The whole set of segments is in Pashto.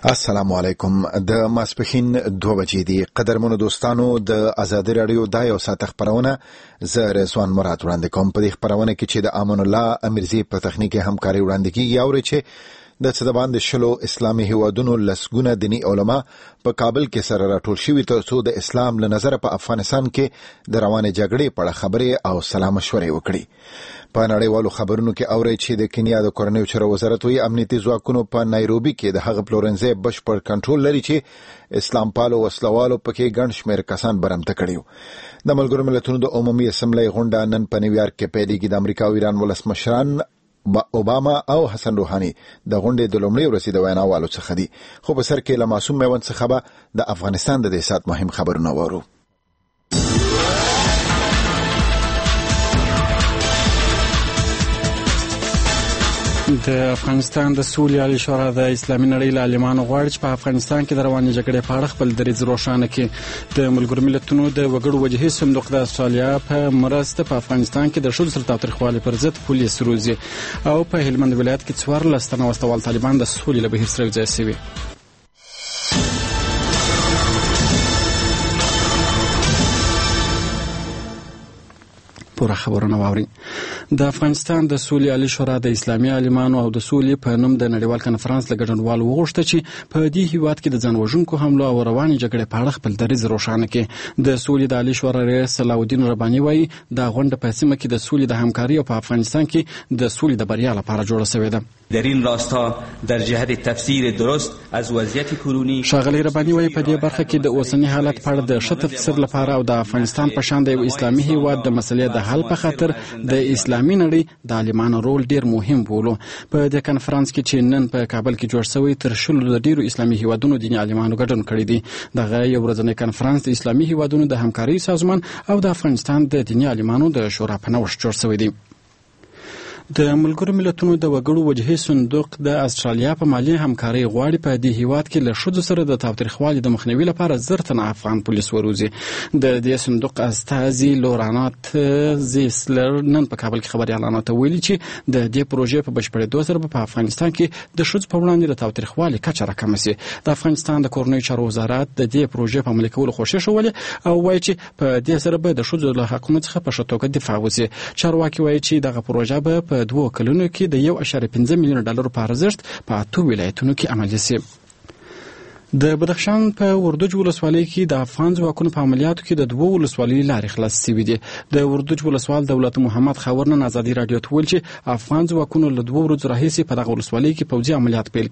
السلام علیکم. د ماسپخین 2 بجې دي. قدرمنو دوستانو، د آزادی رادیو د یو ساعت خبرونه زه رضوان مراد وړاندې کوم. په دې خبرونه کې چې د امان الله امیرزی په تخنیکي همکاري وړاندې کیږي او چې د صدبان د شلو اسلامي هیوادونو لسګونه دینی علما په کابل کې سره راټول شوي تر څو د اسلام له نظر په افغانستان کې د روانې جګړې په اړه خبرې او سلام مشورې وکړي. په نړیوالو خبرونو کې اوري چې د کینیا د کورنیو چارو وزارت وی امنیتي ځواکونو په نایروبي کې د هغه پلورنځي بشپړ کنټرول لري چې اسلام پالو وسلوالو پکې ګڼ شمېر کسان برمته کړي. د ملګرو ملتونو د عمومي اسمبلی غونډه نن په نیویارک کې پیلېږي. د امریکا او ایران ولسمشران اوباما او حسن روحاني د غونډې د لومړي ورځې د ویناوالو څخه دي. خو په سر کې له معصوم میوند څخه به د افغانستان د دې سات مهم خبرونه وورو. د افغانستان د سولې عالی شورا د اسلامي نړۍ له عالمانو غواړي چې په افغانستان کې د روانې جګړې په اړه خپل دریځ روښانه کړي. د ملګرو ملتونو د وګړو وجهي صندوق د استرالیا په مرسته په افغانستان کې د ښځو سره تاوتریخوالي پر ضد پولیس روزي او په هلمند ولایت کې 14 تنه وسلوال طالبان د سولې له بهیر سره یوځای شوي. پوره خبرونه واوري. د افغانستان د سولې عالی شورا د اسلامي عالمانو او د سولې په نوم د نړیوال کنفرانس له ګډونوالو وغوښته چې په دې هیواد کې د ځان وژونکو حملو او روانې جګړې په اړه خپل دریځ روښانه کړي. د سولې د عالی شورا رئیس صلاح الدین رباني وایي د غونډه په سیمه کې د سولې د همکاري او په افغانستان کې د سولې د بریا لپاره جوړه شوې ده. در این راستا در جهت تفسیر درست از وضعیت کنونی شاغلی رباني وایي په دې برخه کې د اوسنی حالت په اړه د ښه تفسیر لپاره او د افغانستان په شان د یو اسلامي هیواد د مسلې د حل په خاطر د اسلامي نړۍ د عالمانو رول ډیر مهم بولو. په دې کنفرانس کې چې نن په کابل کې جوړ شوی تر شلو د ډیرو اسلامي هیوادونو دیني عالمانو ګډون کړی دی. دغه یو ورځنی کنفرانس د اسلامي هیوادونو د همکاري سازمان او د افغانستان د دیني عالمانو د شورا په نوښت جوړ شوی دی. د ملګرو ملتونو د وګړو وجهي صندوق د استرالیا په مالي همکاري غواړي په دې هیواد کې له ښځو سره د تاوتریخوالي د مخنیوي لپاره 10 تنه افغان پولیس وروزي. د دې صندوق استازي لورانات زیسلر نن په کابل کې خبريالانو ته ویلي چې د دې پروژې په بشپړېدو سره په افغانستان کې د ښځو په وړاندې د تاوتریخوالي کچه راکمه شي. د افغانستان د کورنیو چارو وزارت د دې پروژې په عملي کولو خوښي شولې او وایي چې په دې سره به د ښځو له حقوقو څخه په ښه توګه دفاع وشي. چارواکي وایي چې دغه پروژه به په 2 کلونو کې د 1.5 میلیون ډالر په ارزښت په 8 ولایتونو کې عملي شي. د بدخشان په وردوج ولسوالۍ کې د افغان ځواکونو په عملیاتو کې د 2 ولسوالیو لارې خلاص شوې دي. د وردوج ولسوال دولت محمد خاورنن ازادي رادیو ته ویل چې افغان ځواکونو له 2 ورځې راهیسې په دغه ولسوالۍ کې پوځي عملیات پیل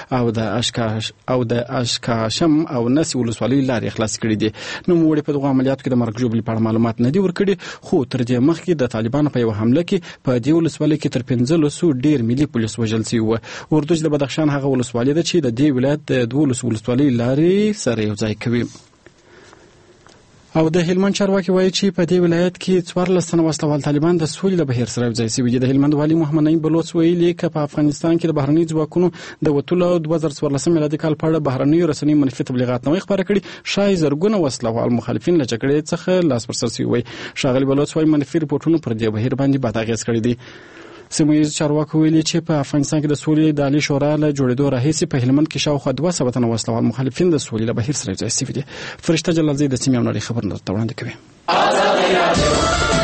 کړي او د اشکاشم او نسی ولسوالیو لارې خلاص کړي دي. نو موږ په دغه عملیاتو کې د مرګ ژوبلې په اړه معلومات نه دي ورکړي، خو تر دې مخکې د طالبانو په یو حمله کې په دې ولسوالۍ کې تر 1500 ډیر ملي پولیس وژل شوي وو. وردوج د بدخشان هغه ولسوالۍ ده چې د دې ولایت د 2 ولسوالیو لارې سره یو ځای کوي. او د هلمند چارواکي وایي چې په دې ولایت کې 14 تنه وسلوال طالبان د سولې له بهیر سره یو ځای شوي دي. د هلمند والي محمد نعیم بلوڅ ویلي چې په افغانستان کې د بهرني ځواکونو د وتلو 2014 میلادي کال په اړه بهرني رسنۍ منفي تبلیغات نه خبره کړي. شای زرګونه وسلوال مخالفین له جګړې څخه لاس پر سر شوي. شاغلی بلوڅ وایي منفي رپورټونه پر دې بهیر باندې بد اغېز کړی دي. سیمه‌ییز چارواکي ویلي چې په افغانستان کې د سولې د عالی شورا له جوړېدو راهیسې په هلمند کې شاوخوا 200 تنه وسلوال مخالفین د سولې له بهیر سره ځای شوي دي. فرشته جلالزی د سیمې او نړۍ خبرونه درته وړاندې کوي.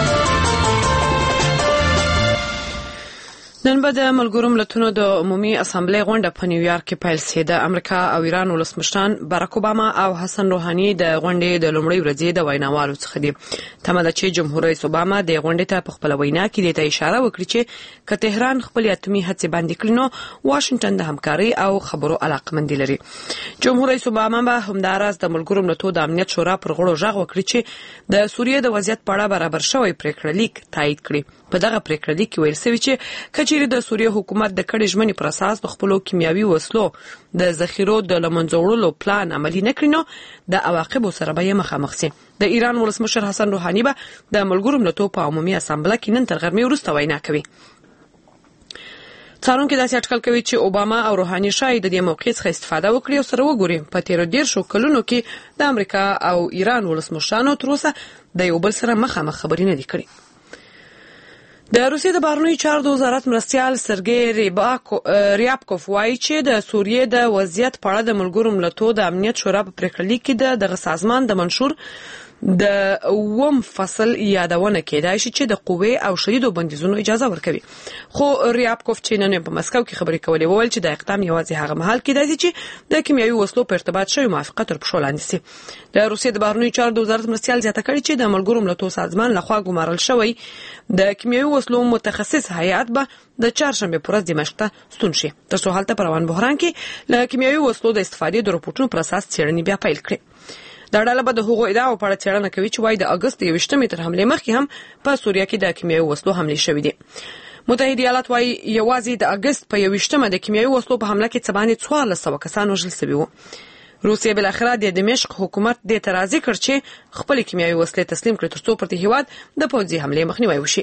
نن به د ملګرو ملتونو د عمومي اسامبلې غونډه په نیویارک کې پیل شوه. د امریکا او ایران ولسمشران باراک اوباما او حسن روحاني د غونډې د لومړي ورځې د ویناوالو څخه دي. تمه ده چې جمهور رئیس اوباما د غونډې ته په خپل وینا کې د اشاره وکړي چې که تهران خپل اتمي هڅې باندې کړي نو واشنگټن د همکاري او خبرو علاقمندي لري. جمهور رئیس اوباما به همداراز د ملګرو ملتونو د امنیت شورا پر غړو ژغ وکړي چې د سوریې د وضعیت په اړه برابر شوی پریکړه لیک تایید کړي. په دغه پریکړه لیک کې ویل شوی چې کچېری د سوریې حکومت د کډې ژمنې پر اساس د خپل کیمیاوي وسلو د ذخیرو د لمنځوړلو پلان عملی نه کړي نو د عواقبو سره به مخامخ شي. د ایران ولسمشر حسن روحاني به د ملګرو ملتونو په عمومي اسامبله کې نن تر غرمې وروسته وینا کوي. څارونکو داسې اټکل کوي چې اوباما او روحاني شاید د دې موقع څخه استفاده وکړي او سره وګوري په تیر 10 کلونو کې د امریکا او ایران ولسمشرانو تر اوسه د یو بل سره مخامخ خبرې نه دي کړې. د روسیې د بهرنیو چارو د وزارت مرستیال سرګی ریابکوف وایي چې د سوریې د وضعیت په اړه د ملګرو ملتونو د امنیت شورا په پریکړه لیک کې دغه سازمان د منشور د اوم فصل یادونه کېدای شي چې د قوې او شدیدو بندیزونو اجازه ورکوي. خو ریابکوف چې نن په مسکو کې خبرې کولې وویل چې د اقدام یوازې هغه مهال کېدای شي چې د کیمیاوي وسلو په ارتباط شوی موافقه تر پښو لاندې شي. د روسیې د بهرنیو چارو د وزارت مرستیال زیاته کړې چې د ملګرو ملتونو سازمان لخوا ګمارل شوی د کیمیاوي وسلو متخصص هیئت به د چهارشنبه پر ورځ دمشق ته ستون شي ترڅو هلته په روان بحران کې له کیمیاوي وسلو د استفادې د راپورټونو پر اساس څېړنې بیا پیل کړي. دا ډله به د هغو ادعاو په اړه څېړنه کوي چې وايي د اګست 21 تر حملې مخکې هم په سوریه کې د کیمیاوي وسلو حملې شوې دي. متحده ایالات وايي یوازې د اګست په 21 د کیمیاوي وسلو په حمله کې څه باندې 1400 کسان وژل شوي وو. روسیه بل اخر د دمشق حکومت د اعتراض کړ چې خپل کیمیاوي وسلې تسلیم کړي ترڅو پر دې هیواد د پوځي حملې مخنیوي وشي.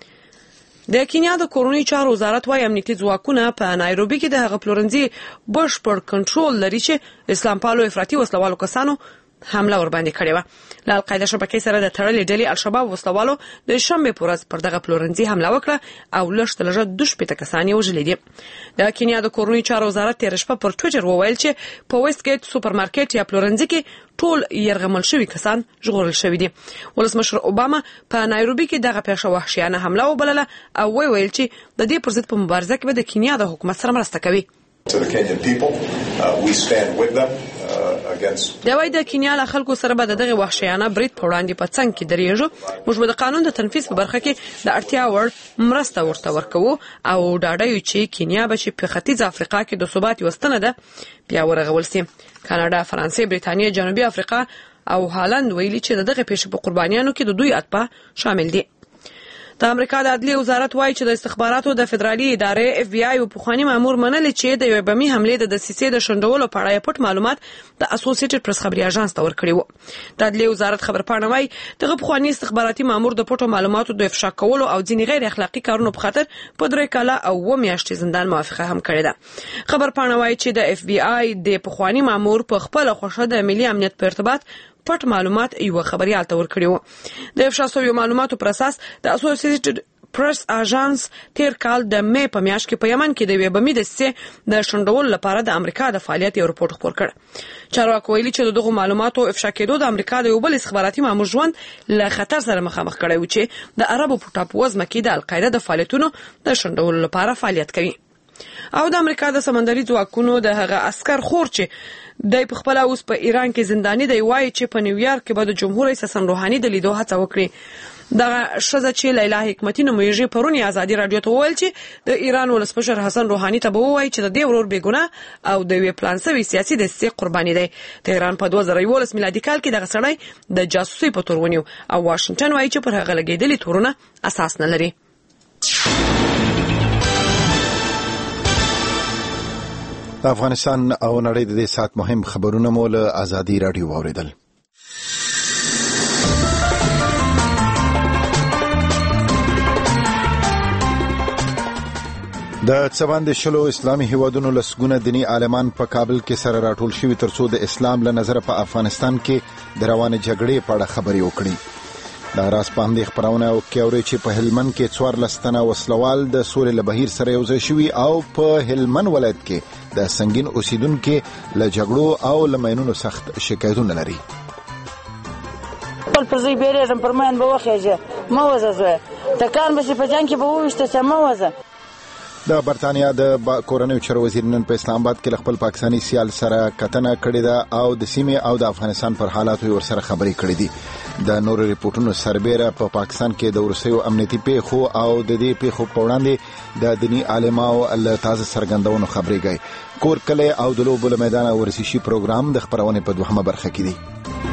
د کینیا د کورونی چارو وزارت وايي امنیتي ځواکونه په نایروبي کې د هغه پلورنځي بشپړ کنټرول لري چې اسلام پالو افراطي وسلوالو کسانو حمله ور باندې کړې و. له القاعده شبکې سره د تړلې ډلې الشباب وسلوالو د شنبه په ورځ پر دغه پلورنځي حمله وکړه او لږ 2 کسان یې وژل دي. د کینیا د کورونی چارو وزارت تیر شپه پر ټوئیټر وویل چې په ویسټ ګیټ سوپرمارکټ یا پلورنځي کې ټول يرغمل شوی کسان ژغورل شوی دي. ولسمشر اوباما په نایروبي کې دغه پیښه وحشیانه حمله وبلله او ویل چې د دې پر ضد په مبارزه کې به د کینیا د حکومت سره مرسته کوي. To the Kenyan people, we stand with them against. دا وایي د کینیا له خلکو سره به دغه وحشیانه برید په وړاندې په څنګ کې درېږو. موږ به د قانون د تنفيذ په برخه کې د اړتیا وړ مرسته ورته ورکوو او ډاډه یو چې کینیا به چې په ختیځ افریقا کې د ثبات وستنه ده بیا ورغول سي. کاناډا، فرانسې، بریتانیا، جنوبي افریقا او هالند ویلي چې دغه پیښه په قربانیانو کې د دوی اتباع شامل دي. د امریکا د عدلي وزارت وايي چې د استخباراتو د فدرالي ادارې اف بي آی او پخوانی مامور منل چې د یو بمي حملې د دسیسې د شندولو په اړه پټ معلومات د اسوسییټډ پریس خبري اژانس ته ورکړي وو. د عدلي وزارت خبرپاڼه وايي دغه پخوانی استخباراتي مامور د پټو معلوماتو د افشا کولو او ځینې غیر اخلاقی کارونو په خاطر په 3 کاله او 2 میاشتې زندان موافقه هم کړې ده. خبرپاڼه وايي چې د اف بي آی د پخوانی مامور په خپل خوښه د ملي امنیت په ارتباط پټ معلومات یو خبريال ته ورکړي وو. د افشا شویو معلوماتو پر اساس د اسوسییټډ پریس اژانس تیر کال د مې په میاشت کې په یمن کې د ویبمي د سې د شندول لپاره د امریکا د فعالیت یو رپورت خپور کړ. چارواکي ویلي چې دغه معلوماتو افشا کېدو د امریکا د یو بل استخباراتي مامور ژوند له خطر سره مخامخ کړی و چې د عربو په ټاپو وزمه کې د القاعده د فعالیتونو د شندول لپاره فعالیت کوي. او د امریکا د سمندري ځواکونو د هغه عسكر خور چې د په خپل اوس په ایران کې زنداني دی وایي چې په نیویارک کې به د جمهور رئیس حسن روحاني د لیدو هڅه وکړي. دغه شزه چې لیلا حکمتي نومیږي پرونی ازادي رادیو ته وویل چې د ایران ولسمشر حسن روحاني ته به وایي چې د دې ورور بیګونه او د وی پلان سوي سیاسي د سي قرباني دی. تهران په 2011 میلادي کال کې دغه سړی د جاسوسي په تور ونیو او واشنگټن وایي چې پر هغه لګیدلي تورونه اساس نه لري. افغانستان او نړۍ د دې سات مهم خبرونه مو له ازادي رادیو واوریدل. د څوند شلو اسلامي هیوادونو لسګونه دینی عالمان په کابل کې سره راټول شوي ترڅو د اسلام له نظر په افغانستان کې د روانه جګړې په اړه خبرې وکړي. دا راس باندې خبرونه او کېوري چې په هلمند کې 14 تنه وسلوال د سولې له بهیر سره یوځای شوي او په هلمند ولایت کې د سنگین اوسیدونکو له جګړو او لمینونو سخت شکایتونه لري. خپل پرځي بیرېږم پرمن به وخېږه ما وزه تکان به په جنگ کې به وښته چې ما وزه. د برتانیا د کورنیو چارو وزیر نن په اسلام آباد کې خپل پاکستانی سیال سره کتنه کړې ده او د سیمې او د افغانستان پر حالاتو ورسره خبرې کړې دي. د نورو ریپورتونو سربېره په پاکستان کې د ورسېو امنیتي پیښو او د دې پیښو په وړاندې د دینی عالمانو له تازه څرګندونو خبرې کوي. کور کلی او د لوبو له میدان ورزشي پروګرام د خبرونه په 2مه برخه کې دي.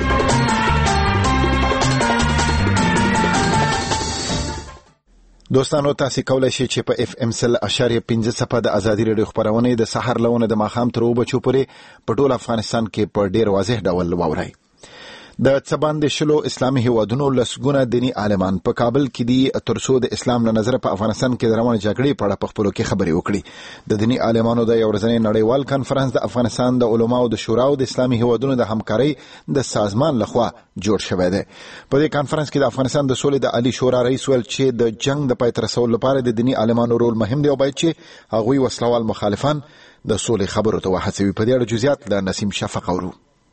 دوستانو تاسو کولای شئ چې په FM 100.5 صفحه د ازادي رادیو خبرونه د سحر لونه د ماخام تر وبچو پورې په ټول افغانستان کې په ډیر واضح ډول واورئ. د څباندې شلو اسلامي هیوادونو لسګونه دینی عالمان په کابل کې دي ترڅو د اسلام له نظره په افغانستان کې د روانې جګړې په اړه په خپلو کې خبرې وکړي. د دینی عالمانو د یو ورځني نړیوال کانفرنس د افغانستان د علماو د شورا او د اسلامي هیوادونو د همکارۍ د سازمان لخوا جوړ شوی دی. په دې کانفرنس کې د افغانستان د سولې د عالی شورا رئیس ویل چې د جنگ د پای ته رسولو لپاره د دینی عالمانو رول مهم دی او باید چې هغوی وسلوال مخالفان د سولې خبرو ته وهڅوي. په دې اړه جزئیات له نسیم شفق اورو.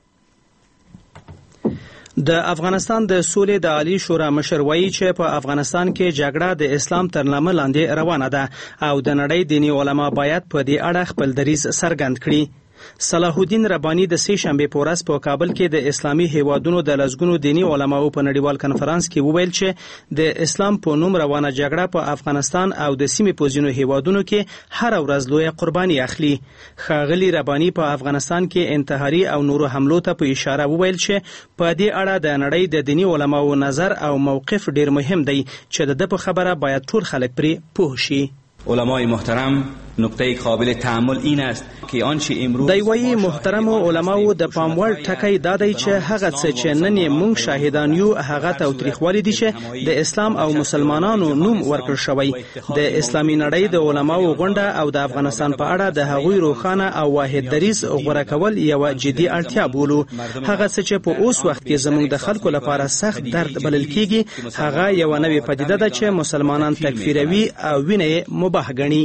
د افغانستان د سولې د عالی شورا مشر وایي چې په افغانستان کې جګړه د اسلام تر نامه لاندې روانه ده او د نړۍ دینی علما باید په دې اړه خپل دریځ څرګند کړي. صلاح الدین ربانی د سې شنبه په ورځ په کابل کې د اسلامي هیوادونو د لسګونو دینی علماو په نړیوال کانفرنس کې وویل چې د اسلام په نوم روانه جګړه په افغانستان او د سیمې په ځینو هیوادونو کې هر ورځ لوی قرباني اخلي. ښاغلي ربانی په افغانستان کې انتحاري او نورو حملو ته په اشاره وویل چې په دې اړه د نړۍ د دینی علماو نظر او موقف ډیر مهم دی چې د په خبره باید ټول خلک پرې پوه شي. علمای محترم، نکته قابل تأمل این است که آنچه امروز دوی محترم علماو د پاموړ ټکی دادی چې هغه څه چې نن موږ شاهدان یو هغه تاوتریخوالی دي چې د اسلام او مسلمانانو نوم ورکړ شوی. د اسلامي نړۍ د علماو غونډه او د افغانستان په اړه د هغوی روښانه او واحد دریځ غوړه کول یو جدي اړتیا بولو. هغه څه چې په اوس وخت کې زموږ د خلکو لپاره سخت درد بلل کیږي هغه یو نوې پدیده ده چې مسلمانان تکفیروي او وینې مباح ګڼي.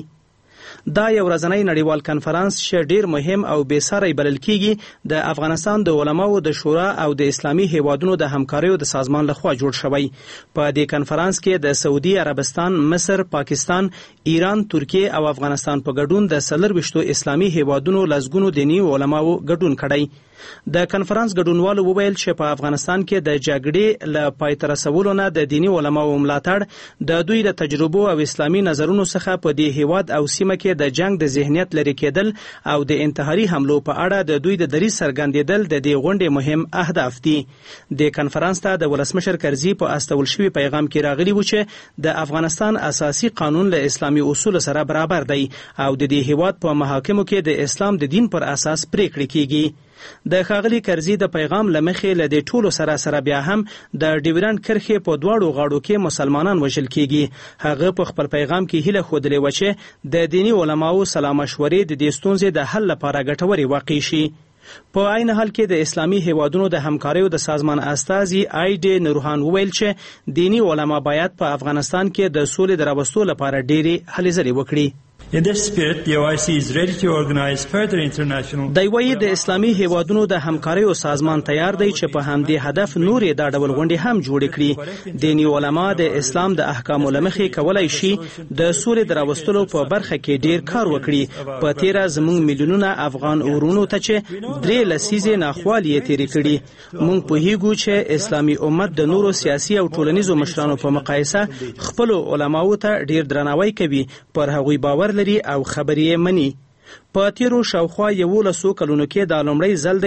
دا یو ورځنی نړیوال کانفرنس چې ډیر مهم او بې ساری بلل کیږي د افغانستان د علماو د شورا او د اسلامي هیوادونو د همکاریو د سازمان لخوا جوړ شوی. په دې کانفرنس کې د سعودي عربستان، مصر، پاکستان، ایران، ترکیه او افغانستان په ګډون د 24 اسلامي هیوادونو لسګونو دینی علماو ګډون کړی. د کانفرنس ګډونوالو وویل چې په افغانستان کې د جګړې له پای ته رسولو نه د دینی علماو ملاتړ د دوی د تجربو او اسلامي نظرونو څخه په دې هیواد او سیمه کې د جنگ د ذهنیت لري کېدل او د انتحاري حملو په اړه د دوی د دریځ څرګندېدل د دې غونډې مهم اهداف دي. د کانفرنس ته د ولسمشر کرزي په استول شوي پیغام کې راغلي و چې د افغانستان اساسي قانون له اسلامي اصول سره برابر دی او د دې هیواد په محاکمو کې د اسلام د دین پر اساس پریکړې کیږي. د ښاغلي کرزي د پیغام لمخې له دې ټولو سره بیا هم د ډیورنډ کرښې په دواړو غاړو کې مسلمانان وژل کیږي. هغه په خپل پیغام کې هیله ښودلې وه چې د دینی علماو سلا مشورې د دې ستونزې د حل لپاره ګټورې واقع شي. په عین حال کې د اسلامي هیوادونو د همکاریو د سازمان استازي آیډ نورحان وویل چې دینی علما باید په افغانستان کې د سولې د راوستو لپاره ډېرې هلې ځلې وکړي. In this spirit, the OIC is ready to organize further international. دوی د اسلامي هیوادونو د همکاریو سازمان تیار دی چې په همدې هدف نورې دا ډول غونډې هم جوړې کړي. دینی علما د اسلام د احکامو لمخې کولای شي د سولې د راوستلو په برخه کې ډیر کار وکړي. په تیره زموږ میلیونونه افغان ورونو ته چې 3 لسیزې ناخوالې تیرې کړي. موږ پوهیږو چې اسلامي امت د نورو سیاسي او ټولنیزو مشرانو په مقایسه خپل علماو ته ډیر درناوی کوي. پر هغوی باور او خبرې مني. په تیرو شاوخوا 11 کلونو کې دا لومړی ځل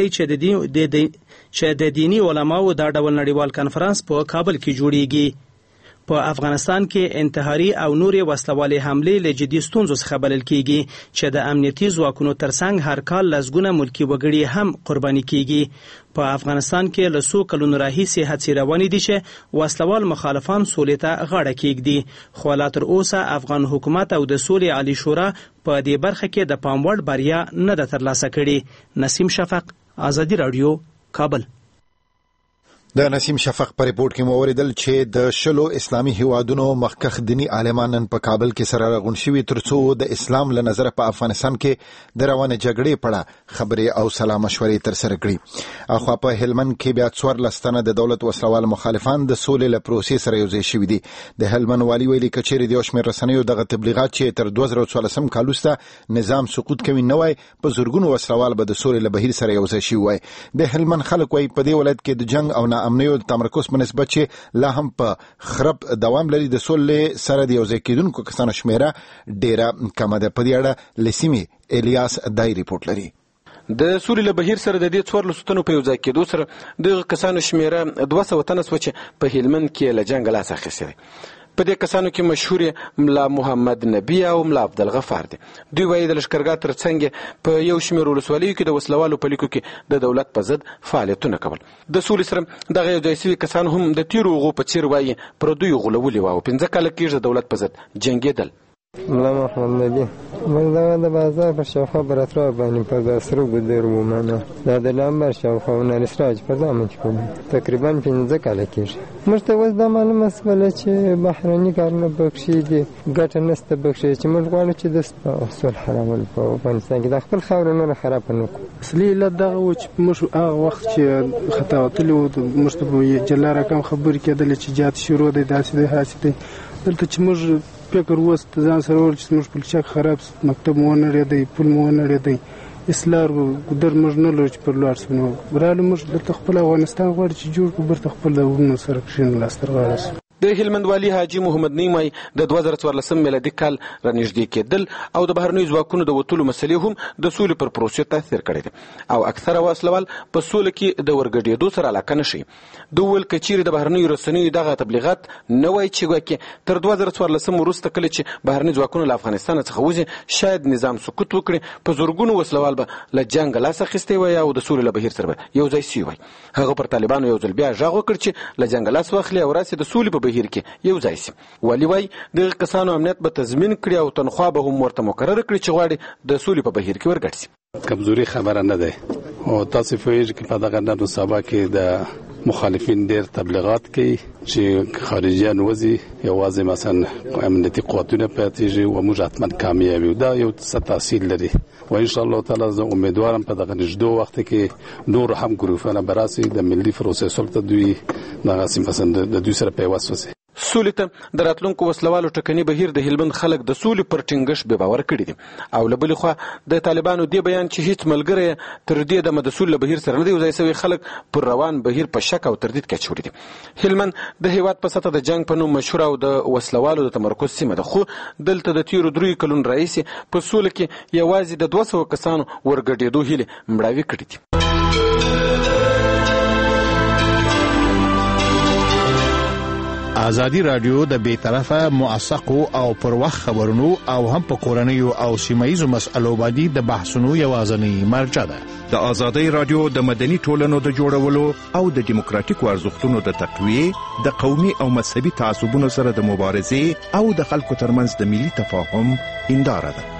دی چې د دینی علماو دا ډول نړیوال کانفرنس په کابل کې جوړیږي. په افغانستان کې انتحاري او نورې وسلوالې حملې له جدي ستونزو څخه بلل کیږي چې د امنیتي ځواکونو ترڅنګ هر کال لسګونه ملکي وګړي هم قرباني کیږي. په افغانستان کې له 100 کلونو راهیسې هڅې روانې دي چې وسلوال مخالفان سولې ته غاړه کیږدي، خو لا تر اوسه افغان حکومت او د سولې عالی شورا په دې برخه کې د پاموړ بریا نه ده ترلاسه کړې. نسیم شفق، آزادي رادیو، کابل. د نسیم شفق پر ریپورت کې مو اوریدل چې د شلو اسلامي هیوادونو مخکخ دینی عالمان په کابل کې سره راغون شوي ترڅو د اسلام له نظره په افغانستان کې د روانه جګړې په اړه خبرې او سلا مشورې تر سره کړي. اخوا په هلمند کې بیا 14 تنه د دولت وسلوال مخالفان د سولې له پروسې سره یوځای شوي دي. د هلمند والي ویلي کچېرې د شمېر رسنیو دغه تبلیغات چې تر 2014 کال وروسته نظام سقوط کوي نه وای، په زورګونو وسلوال به د سولې له بهیر سره یوځای شوي وای. د هلمند خلک وایي په دې ولایت کې د جنگ او امنیو تمرکز په نسبت چې لا هم په خراب دوام لري د سولې سره د یوځای کېدونکو کسانو شمیره ډیره کمه ده. په دې اړه لسیمې الیاس دای ریپورت لري. د سولې له بهیر سره د دې 14 تنو په یوځای کېدو سره د کسانو شمیره 200 تنه سو چې په هلمند کې له جنگ لاس اخیستی. په دې کسانو کې مشهور ملا محمد نبی او ملا عبدالغفار دي. دوی وایي د لښکرګاه ترڅنګ په یو شمېر ولسوالیو کې د وسلوالو په لیکو کې د دولت په ضد فعالیتونه کول. د سولې سره دغه یو ځای سوي کسان هم د تیرو هغو په څېر وایي پردیو غولولي وه او 15 کاله کېږي د دولت په ضد جنګېدل. ملا محمد نبی موږ دغه د بازار په شاوخوا پر اطراف باندې په ګاسرو ګودر ومانه دا د لامبر شاوخوا نارسراج په ځامن کې کوم تقریبا 15 کاله کېږي. موږ ته اوس دا معلومه شوله چې بهرني کارونه پکښې دي ګټه نشته پکښې چې موږ غواړو چې د صلح راولو په افغانستان کې د خپل خاوره نوره خرابه نه کړو. اصلي علت دغه و چې موږ هغه وخت چې خطا وتلي وو موږ ته به جلا رقم خبرې کېدلې چې جات شروع دی داسې دی هاسې دی. دلته چې موږ فکر وست ځان سره ول چې موږ پلچک خراب مکتب مو نه لري پل مو نه لري اصلاح ګدر موږ نه لرو چې پر لار سونو براله موږ د خپل افغانستان غواړي چې جوړ کو برته خپل د ورونو سره کښین لاستر غواړي. د هلمند والی حاجی محمد نیمای د 2014 میلادي کال رانږدې کېدل او د بهرنیو ځواکونو د وتلو مسلې هم د سولې پر پروسې تاثیر کړی دی او اکثره وسلوال په سوله کې د ورګډېدو سره علاقه نشي. د ویل کچېرې د بهرنیو رسنیو دغه تبلیغات نه وای چې ګواکې تر 2014 وروسته کله چې بهرني ځواکونه له افغانستان څخه وځي شاید نظام سقوط وکړي په زورګونو وسلوال به له جنګ لاس اخیستی وای او د سولې له بهیر سره به یو ځای سوي وای. هغه پر طالبانو یو ځل بیا غږ وکړ چې له جنګ لاس واخلي او راسي د سولې په بهیر کې یو ځای سي. ولی وای دغه کسانو امنیت به تضمین کړي او تنخوا به هم ورته مقرر کړي چې غواړي د سولې په بهیر کې ورګډ سي. کمزوري خبره نه ده او تاسو فویج کې په دغه نن سبا کې د مخالفین ډېر تبلیغات کوي چې خارجيان وځي یوازې مثلا امنیتي قوتونه پاتېږي او موږ حتما کامیاب یو دا یو څه تحصیل لري و ان شاء الله تعالی زه امیدوارم په دغه نږدې وخت کې نور هم ګروپونه براسي د ملي پروسیسور ته دوی دغه سیم پسند د دوی سره پیوست وسی. سولې ته د راتلونکو وسلوالو ټکني بهیر د هلمند خلک د سولې پر ټینګښت بې باور کړي دي او له بلې خوا د طالبانو دې بیان چې هیڅ ملګری تر دې دمه د سولې بهیر سره نه دی وځای سوي خلک پر روان بهیر په شک او تردید کې اچولي دي. هلمند د هیواد په سطح د جنگ په نوم مشهور او د وسلوالو د تمرکز سیمه ده خو دلته د تیرو 3 کلونو راهیسې په سولې کې یوازې د 200 کسانو ورګډېدو هیلې مړاوي کړي دي. ازادي رادیو د بیطرفه موثقو او پر وخت خبرونو او هم په کورنیو او سیمایي مسألو باندې د بحثونو یوازنی مرجع ده. د ازادي رادیو د مدني ټولنو د جوړولو او د دیموکراتیکو ارزښتونو د تقویه د قومي او مذهبي تعصبونو سره د مبارزې او د خلکو ترمنځ د ملي تفاهم هنداره ده.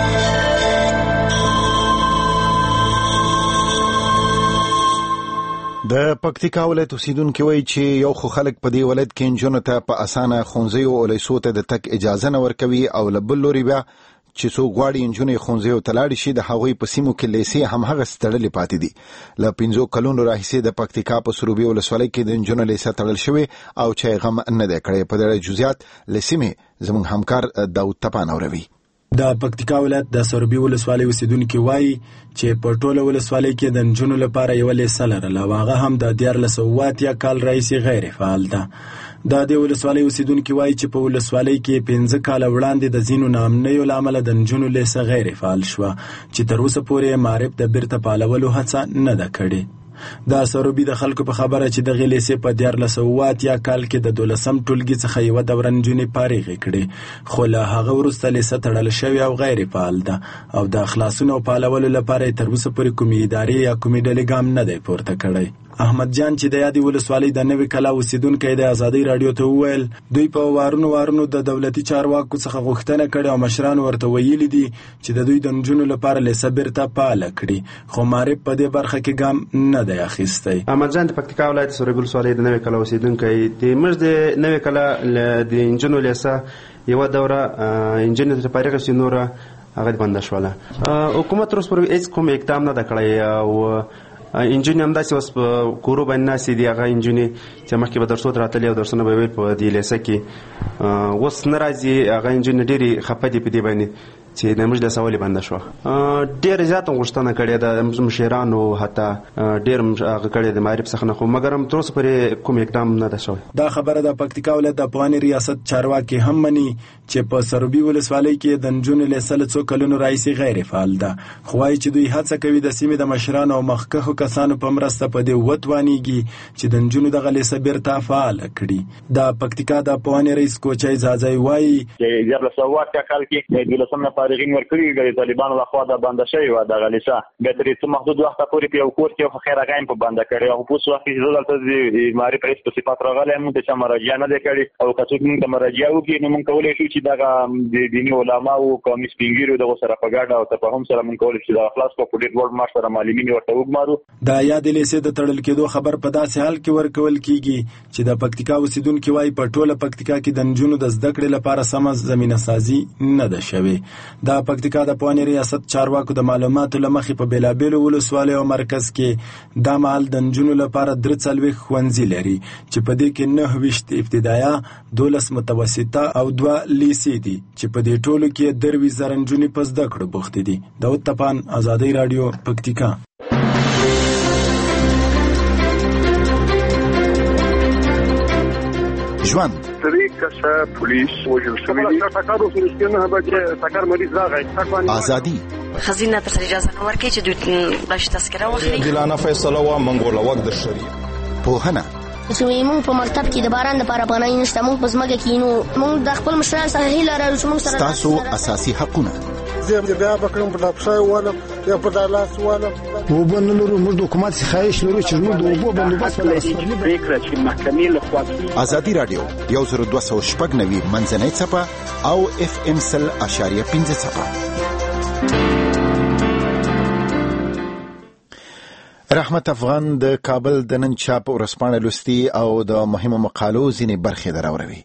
د پکتیکا ولایت اوسیدونکو وایي چې یو خو خلک په دې ولایت کې نجونو ته په اسانه ښوونځیو او لیسو ته د تګ اجازه نه ورکوي او له بل لوري بیا چې څوک غواړي نجونې ښوونځیو ته لاړې شي د هغوی په سیمو کې لیسې همهغسې تړلې پاتې دي. له 15 کلونو راهیسې د پکتیکا په سروبي ولسوالۍ کې د نجونو لیسه تړل شوې او چا یې غم نه دی کړی. په دې جزئیات له سیمې زموږ همکار داود تپان اوروي. د پکتیکا ولایت د سروبي ولسوالۍ اوسیدونکو وایي چې په ټوله ولسوالۍ کې د نجونو لپاره یو لیسه لرله او هغه هم د 1480 کال راهیسې غیر فعال ده. د دې ولسوالۍ اوسیدونکو وایي چې په ولسوالۍ کې 15 کال وړاندې د ځینو ناامنیو له امله د نجونو لیسه غیر فعال شوه چې تر اوسه پورې معرف د بیرته فعالولو هڅه نه ده کړې. د سروبي د خلکو په خبره چې د غلیسې په 1480 کال کې د 12م ټولګي څخه یو د ورنجونې فارغ کړي خو له هغه وروسته لیسه تړل شوی او غیر فعال ده او د خلاصون او فعالولو لپاره تر اوسه پورې کومې ادارې یا کومې ډلې ګام نه دی پورته کړی. احمد جان چې د یادې ولسوالۍ د نوې کلا اوسیدونکی د ازادۍ رادیو ته وویل دوی په وارونو د دولتي چارواکو څخه غوښتنه کړې او مشران ورته ویلي دي چې د دوی د نجونو لپاره لیسه بیرته فعاله کړي خو معرف په دې برخه کې ګام نه دی اخیستی. احمد جان د پکتیکا ولایت سروبي ولسوالۍ د نوې کلا اوسیدونکی دی. موږ د نوې کلا د نجونو لیسه یوه دوره نجونې ته فارغه شي نوره هغه بنده شوله. حکومت تر اوسه پورې هېڅ کوم اقدام نه ده کړی او انجونې همداسې اوس په کورو باندې ناستې دي. هغه انجونې چې مخکې به درسو ته راتلې او درسونه به ویل په دې لیسه کې اوس نه راځي. هغه انجونې ډېرې خفه دي په دې باندې چې د مجلس ولې بنده شو. ډېر زیات غوښتنه کړې ده مشرانو، حتی ډېر هغه کړې د معرف څخه نه، خو مګر هم تر اوسه پورې کوم اقدام نه ده شوی. دا خبره د پکتیکا ولایت د افغاني ریاست چارواکي هم مني چې په سروبي ولسوالۍ کې د نجونو له سل څو کلونو راځي غیر فعال ده، خو وايي چې دوی هڅه کوي د سیمې د مشرانو او مخکښو کسانو په مرسته په دې وتوانیږي چې د نجونو دغه لیسه بیرته فعال کړي. د پکتیکا د افغاني رئیس کوچای زازای وايي چې د 2008 کال کې د لسم فارغین ورکړي د طالبانو لخوا د بنده شوی و د غلیسه به تر څو محدود وخت پورې په یو کور کې خیر غایم په بنده کړي او په څو وخت کې دلته د معرفت رئیس په صفات راغلی موږ ته مراجعه نه کړي او کڅوک موږ ته مراجعه وکړي نو موږ کولای شو چې دغه د دیني علما او قومي سپینګیرو دغه سره په ګډه او تفاهم سره موږ کولای شو د اخلاص په ډیر ډول مار سره معلمین ورته وګمارو. د یاد لیسه د تړل کېدو خبر په داسې حال کې ورکول کیږي چې د پکتیکا اوسیدونکو وايي په ټوله پکتیکا کې د نجونو د زده کړې لپاره سم زمينه سازي نه ده شوی. د پکتیکا د افغاني ریاست چارواکو د معلوماتو لمخې په بیلابیلو ولسوالیو او مرکز کې د مال د نجونو لپاره 43 ښوونځي لري چې په دې کې 9 ابتدایه، 12 متوسطه او 2 لیسې دي چې په دې ټولو کې 23 نجونې په زده کړو بوختې دي. داود تپان، آزادۍ رادیو، پکتیکا. ژوند پولیس وژل شوی دی. ازادي خزینه تر اجازه نه ورکړي چې دوی بلش تذکره واخلي. دلانه فیصله وا منګوله وګ د شریعه پوهنه موږ په مکتب کې د باران لپاره پناه نشته، موږ په ځمکه کې نو موږ د خپل مشرانو سره هیله لرو چې موږ سره تاسو اساسي حقونه زه بیا بکرم په دافشای والم یا په دالاس والم وبنلو موږ د حکومت څخه خواهش لرو چې موږ د اوبو بندوبست ولرو. فکر چې محکمې له خوا آزادي رادیو 1290 منځنۍ صفه او FM 100.5 صفه. رحمت افغان د کابل د نن چاپ ورسپانه لوستي او د مهمو مقالو ځینې برخې دراوروي.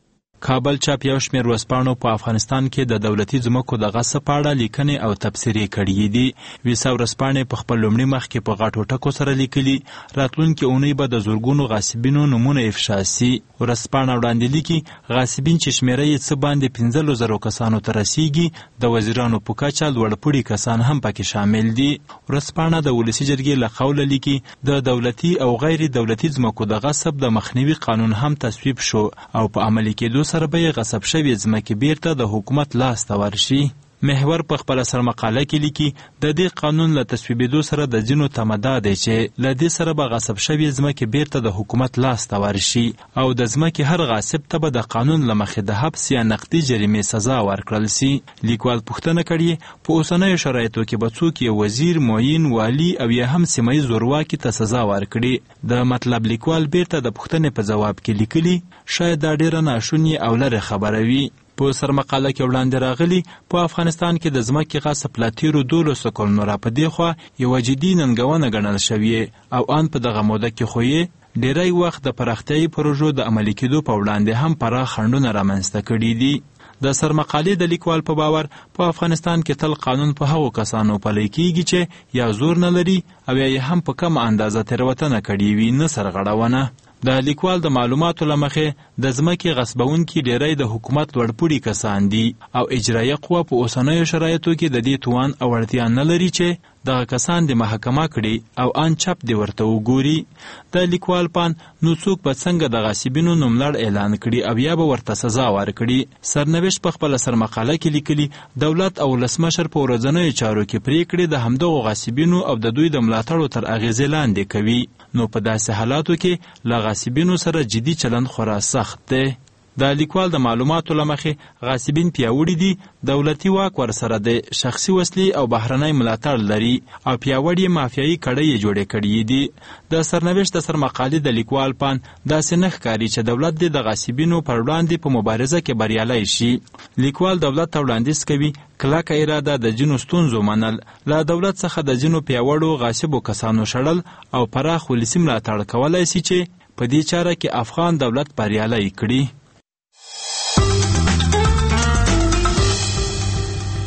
کابل چاپ یو شمېر ورځپاڼو په افغانستان کې د دولتي ځمکو د غصب په اړه لیکنې او تبصرې کړي دي. ویسا ورځپاڼې په خپل لومړي مخ کې په غټو ټکو سره لیکلي راتلونکي اونۍ به د زورګونو غاصبینو نمونه افشا سي. ورځپاڼه وړاندې لیکي غاصبین چې شمېره یې څه باندې 15,000 کسانو ته رسیږي، د وزیرانو په کچه لوړپوړي کسان هم پکې شامل دي. ورځپاڼه د ولسي جرګې له قوله لیکي د دولتي او غیر دولتي ځمکو د غصب د مخنیوي قانون هم تصویب شو او په عملي کېدو سره به غصب شوی ځمکې بیرته د حکومت لاس ته ورشي. محور په خپل سرمقاله کې لیکي د دې قانون له تصویبېدو سره د ځینو تمدا دی چې له دې سره به غصب شوی ځمکې بیرته د حکومت لاس ته ورشي او د ځمکې هر غاصب ته به د قانون له مخې د حبس یا نقدي جریمې سزا ورکړل سي. لیکوال پوښتنه کړې په اوسنیو شرایطو کې به څوک یو وزیر، معین، والي او یا هم سیمه ییز زورواکي ته سزا ورکړي. د مطلب لیکوال بیرته د پوښتنې په جواب کې لیکلي شاید دا ډیره ناشونې او لرې خبره وي. په سرمقاله کې وړاندې راغلي په افغانستان کې د ځمکې غصب لا تیرو 12 کلونو راپدې خوا یوه جدي ننګونه ګڼل شوې او ان په دغه موده کې خو یې ډیری وخت د پراختیایي پروژو د عملي کېدو په وړاندې هم پراخ خنډونه رامنځته کړي دي. د سرمقالې د لیکوال په باور په افغانستان کې تل قانون په هغو کسانو پلی کېږي چې یا زور نه لري او یا هم په کمه اندازه تېروتنه کړې وي، نه سرغړونه. د لیکوال د معلوماتو له مخې د ځمکې غصبونکي ډیری د حکومت لوړپوړي کسان دي او اجرایه قوه په اوسنیو شرایطو کې د دې توان او اړتیا نه لري چې دغه کسان د محاکمه کړي او ان چپ دی ورته وګوري. د لیکوال پان نو څوک به څنګه د غاصبینو نوملړ اعلان کړي او یا به ورته سزا ورکړي. سرنوشت په خپله سرمقاله کې لیکلي دولت او ولسمشر په ورځنیو چارو کې پریکړې د همدغو غاصبینو او د دوی د ملاتړو تر اغیزې لاندې کوي. نو په داسې حالاتو کې له غاصبینو سره جدي چلند خورا سخت دی. د لیکوال د معلوماتو له مخې غاصبین پیاوړي دي، دولتي واک ورسره دی، شخصي وسلې او بهرنی ملاتړ لري او پیاوړي مافیایي کړۍ جوړې کړي دي. د سرنوشت د سرمقالې د لیکوال پان داسې نه ښکاري چې دولت د غاصبینو پر وړاندې په مبارزه کې بریالی شي. لیکوال دولت ته وړاندیز کوي کلکه اراده د ځینو ستونزو منل، له دولت څخه د ځینو پیاوړو غاصبو کسانو شړل او پراخ ولسي ملاتړ کولی شي چې په دې چاره کې افغان دولت بریالی کړي.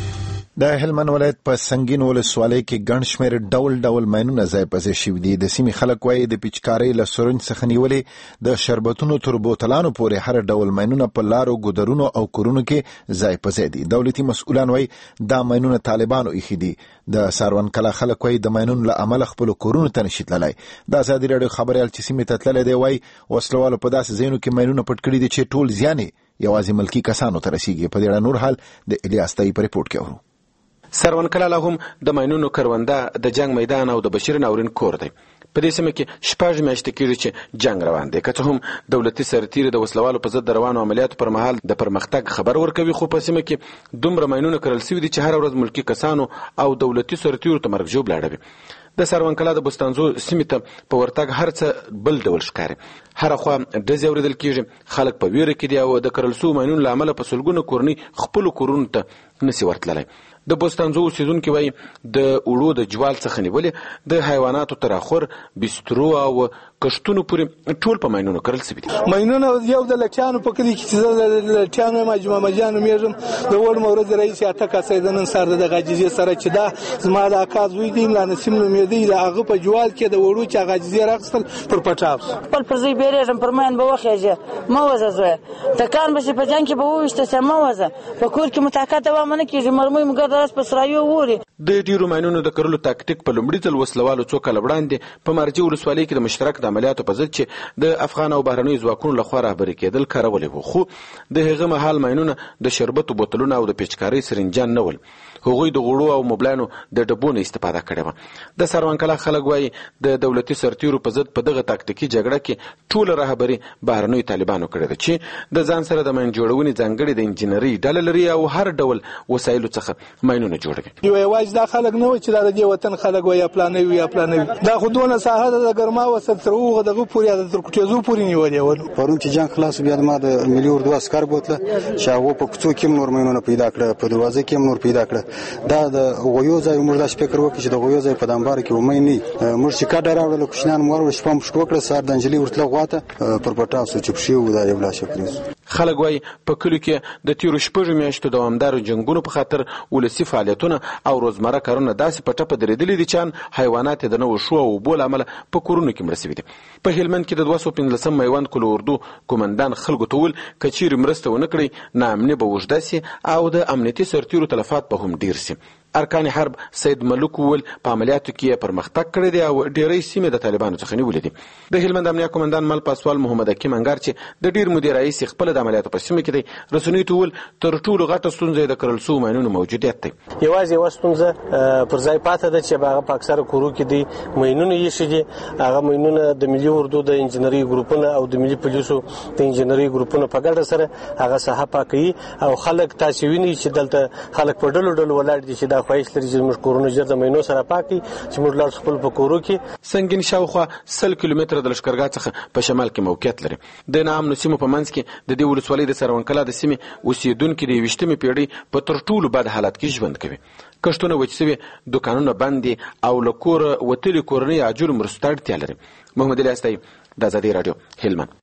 د هلمند ولایت په سنگین ولسوالۍ کې ګڼ شمېر ډول ډول ماینونه ځای په ځای شوي دي. د سیمې خلک وایي د پیچکارۍ له سرنج څخه نیولې د شربتونو تر بوتلانو پورې هر ډول ماینونه په لارو، ګودرونو او کورونو کې ځای په ځای دي. دولتي مسؤلان وایي دا ماینونه طالبانو ایښي دي. د ساروان کلا خلک وایي د ماینونو له امله خپلو کورونو ته نشي تللی. د ازادي راډیو خبریال چې سیمې ته تللی دی وایي وسلوالو په داسې ځایونو کې ماینونه پټ کړي دي چې ټول زیان یوازې ملکي کسانو ته رسیږي. په دې اړه نور حال د الیاس تایي په ریپورټ کې اورو. ساروان کلا لا هم د ماینونو کرونده، د جنگ میدان او د بشیر ناورین کور دی. په دې سیمه کې 6 میاشتې کېږي چې جنگ روان دی. که څه هم دولتي سرتیري د وسلوالو په ضد روانو عملیاتو پر مهال د پرمختګ خبر ورکوي، خو په سیمه کې دومره ماینونه کرل شوي دي چې هر ورځ ملکي کسانو او دولتي سرتیرو ته مرګ ژوب لاړوي. د ساروان کلا د بستانزو سیمې ته په ورتګ هر څه بل ډول ښکاري. هر خوا ډزې اورېدل کېږي، خلک په ویره کې دي او د کرل شوو ماینونو له امله په سلګونو کورنۍ خپلو کورونو ته نسي ورتللی. د بوستانزو اوسیدونکي وایي د اوړو د جوال څخه نیولې د حیواناتو تر اخور، بسترو او کښتونو پورې ټول په ماینونو کرل شوي دي. ماینونه یو د لټیانو په کلي کې چې زه د لټیانو یم، جمعه جان نومېږم. د وړمه ورځې رئیس اته کسه د نن سهار د غاجزې سره چې دا زما د اکا زوی دی ملا نسیم نومېدی، د هغه په جوال کې د وړو چې غاجزې راغستل پر پټاپ خپل پر ځای بیرېږم، پر ماین به وخېږي مه وځه زویه، ټکان به شي په جنګ کې به وویشته سه مه وځه، په کور کې مطاقت دوام نه کېږي، مرمۍ مو ګرده راس په سرایو ووري. د ډیرو ماینونو د کرلو تاکتیک په لومړي ځل وسلوالو څو کاله وړاندې په مرجع ولسوالۍ کې د مشترک د عملیاتو په ضد چې د افغان او بهرنیو ځواکونو لخوا رهبري کېدل کارولي وو، خو د هغه مهال ماینونه د شربتو بوتلونه او د پیچکارۍ سرنجان نه ول. هغوی د غوړو او موبلانو د ډبو نه استفاده کړې وه. د ساروان کلا خلک وایي د دولتي سرتیرو په ضد په دغه تاکتیکي جګړه کې ټوله رهبري بهرنیو طالبانو کړې ده چې د ځان سره د ماین جوړونې ځانګړې د انجینرۍ ډله لري او هر ډول وسایلو څخه ماینونه جوړوي. یوازې دا خلک نه وي چې دا د دې وطن خلک وي یا پلانوي وي یا پلانوي، دا خو دونه ساحه ده د ګرما وسل تر اوغه دغه پورې د ترکوټیزو پورې نیولې ول. پرون چې جنگ خلاص بیا ما د ملي اردو عسكر بوتله چې هغه په کوڅو کې نور ماینونه پیدا کړه، په دروازه کې نور پیدا کړه. دا د غویو ځای موږ دا فکر وکړو چې د غویو ځای په دنبار کې ومه نه موږ چې کډه راوړل کوښنان مور شپم شټو کړ سار د انجلي ورتله غواته پر پټاو چې پښیو دا یو لا شکریز. خلک وایي په کلیو کې د تیرو 6 میاشتو دوامدارو جنگونو په خاطر ولسي فعالیتونه او روزمره کارونه داسې په ټپه درېدلي دي چې حیوانات د نوو شو او بول عمله په کورونو کې مړه شوي دي. په هلمند کې د 215 میوند کلو اردو قومندان خلکو ته وویل که چیرې مرسته ونه کړئ ناامني به اوږده سي او د امنیتي سرتیرو تلفات به هم ډیر سي. ارکان حرب سید ملک وویل په عملیاتو کې پرمختګ کړی دی او ډېرې سیمې د طالبانو څخه نیولې دي. د هلمند امنیه قومندان مل پاسوال محمد حکیم انګار چې د ډیر مدیر رئیس خپل د عملیاتو په سیمه کې دی رسنیو ته وویل تر ټولو غټه ستونزه د کرل شوو ماینونو موجودیت دی. یوازې یوه ستونزه پر ځای پاته ده چې هغه په اکثره کورو کې دي ماینونه ایښي دي. هغه ماینونه د ملي اردو د انجینرۍ ګروپونه او د ملي پولیسو د انجینرۍ ګروپونه په ګډه سره هغه ساحه پاکوي او خلک تاسې ویني چې دلته خلک په ډلو ډلو ولاړ دي چې دا خواهش لري چې کورونه جر د ماینو سره پاکي چې موږ لاړ خپل په کورو کې. سنگین شاوخوا 100 کیلومتره د لشکرګاه څخه په شمال کې موقعیت لري. د نامنو سیمو په منځ کې د دې ولسوالۍ د ساروان کلا د سیمې اوسیدونکي د 20مې پیړۍ په تر ټولو بد حالت کې ژوند کوي. کښتونه وچ شوي، دوکانونه بند دي او له کوره وتلې کورنۍ عاجلو مرستو ته اړتیا لري. محمد الیاس تایي، د ازادي راډیو، هلمند.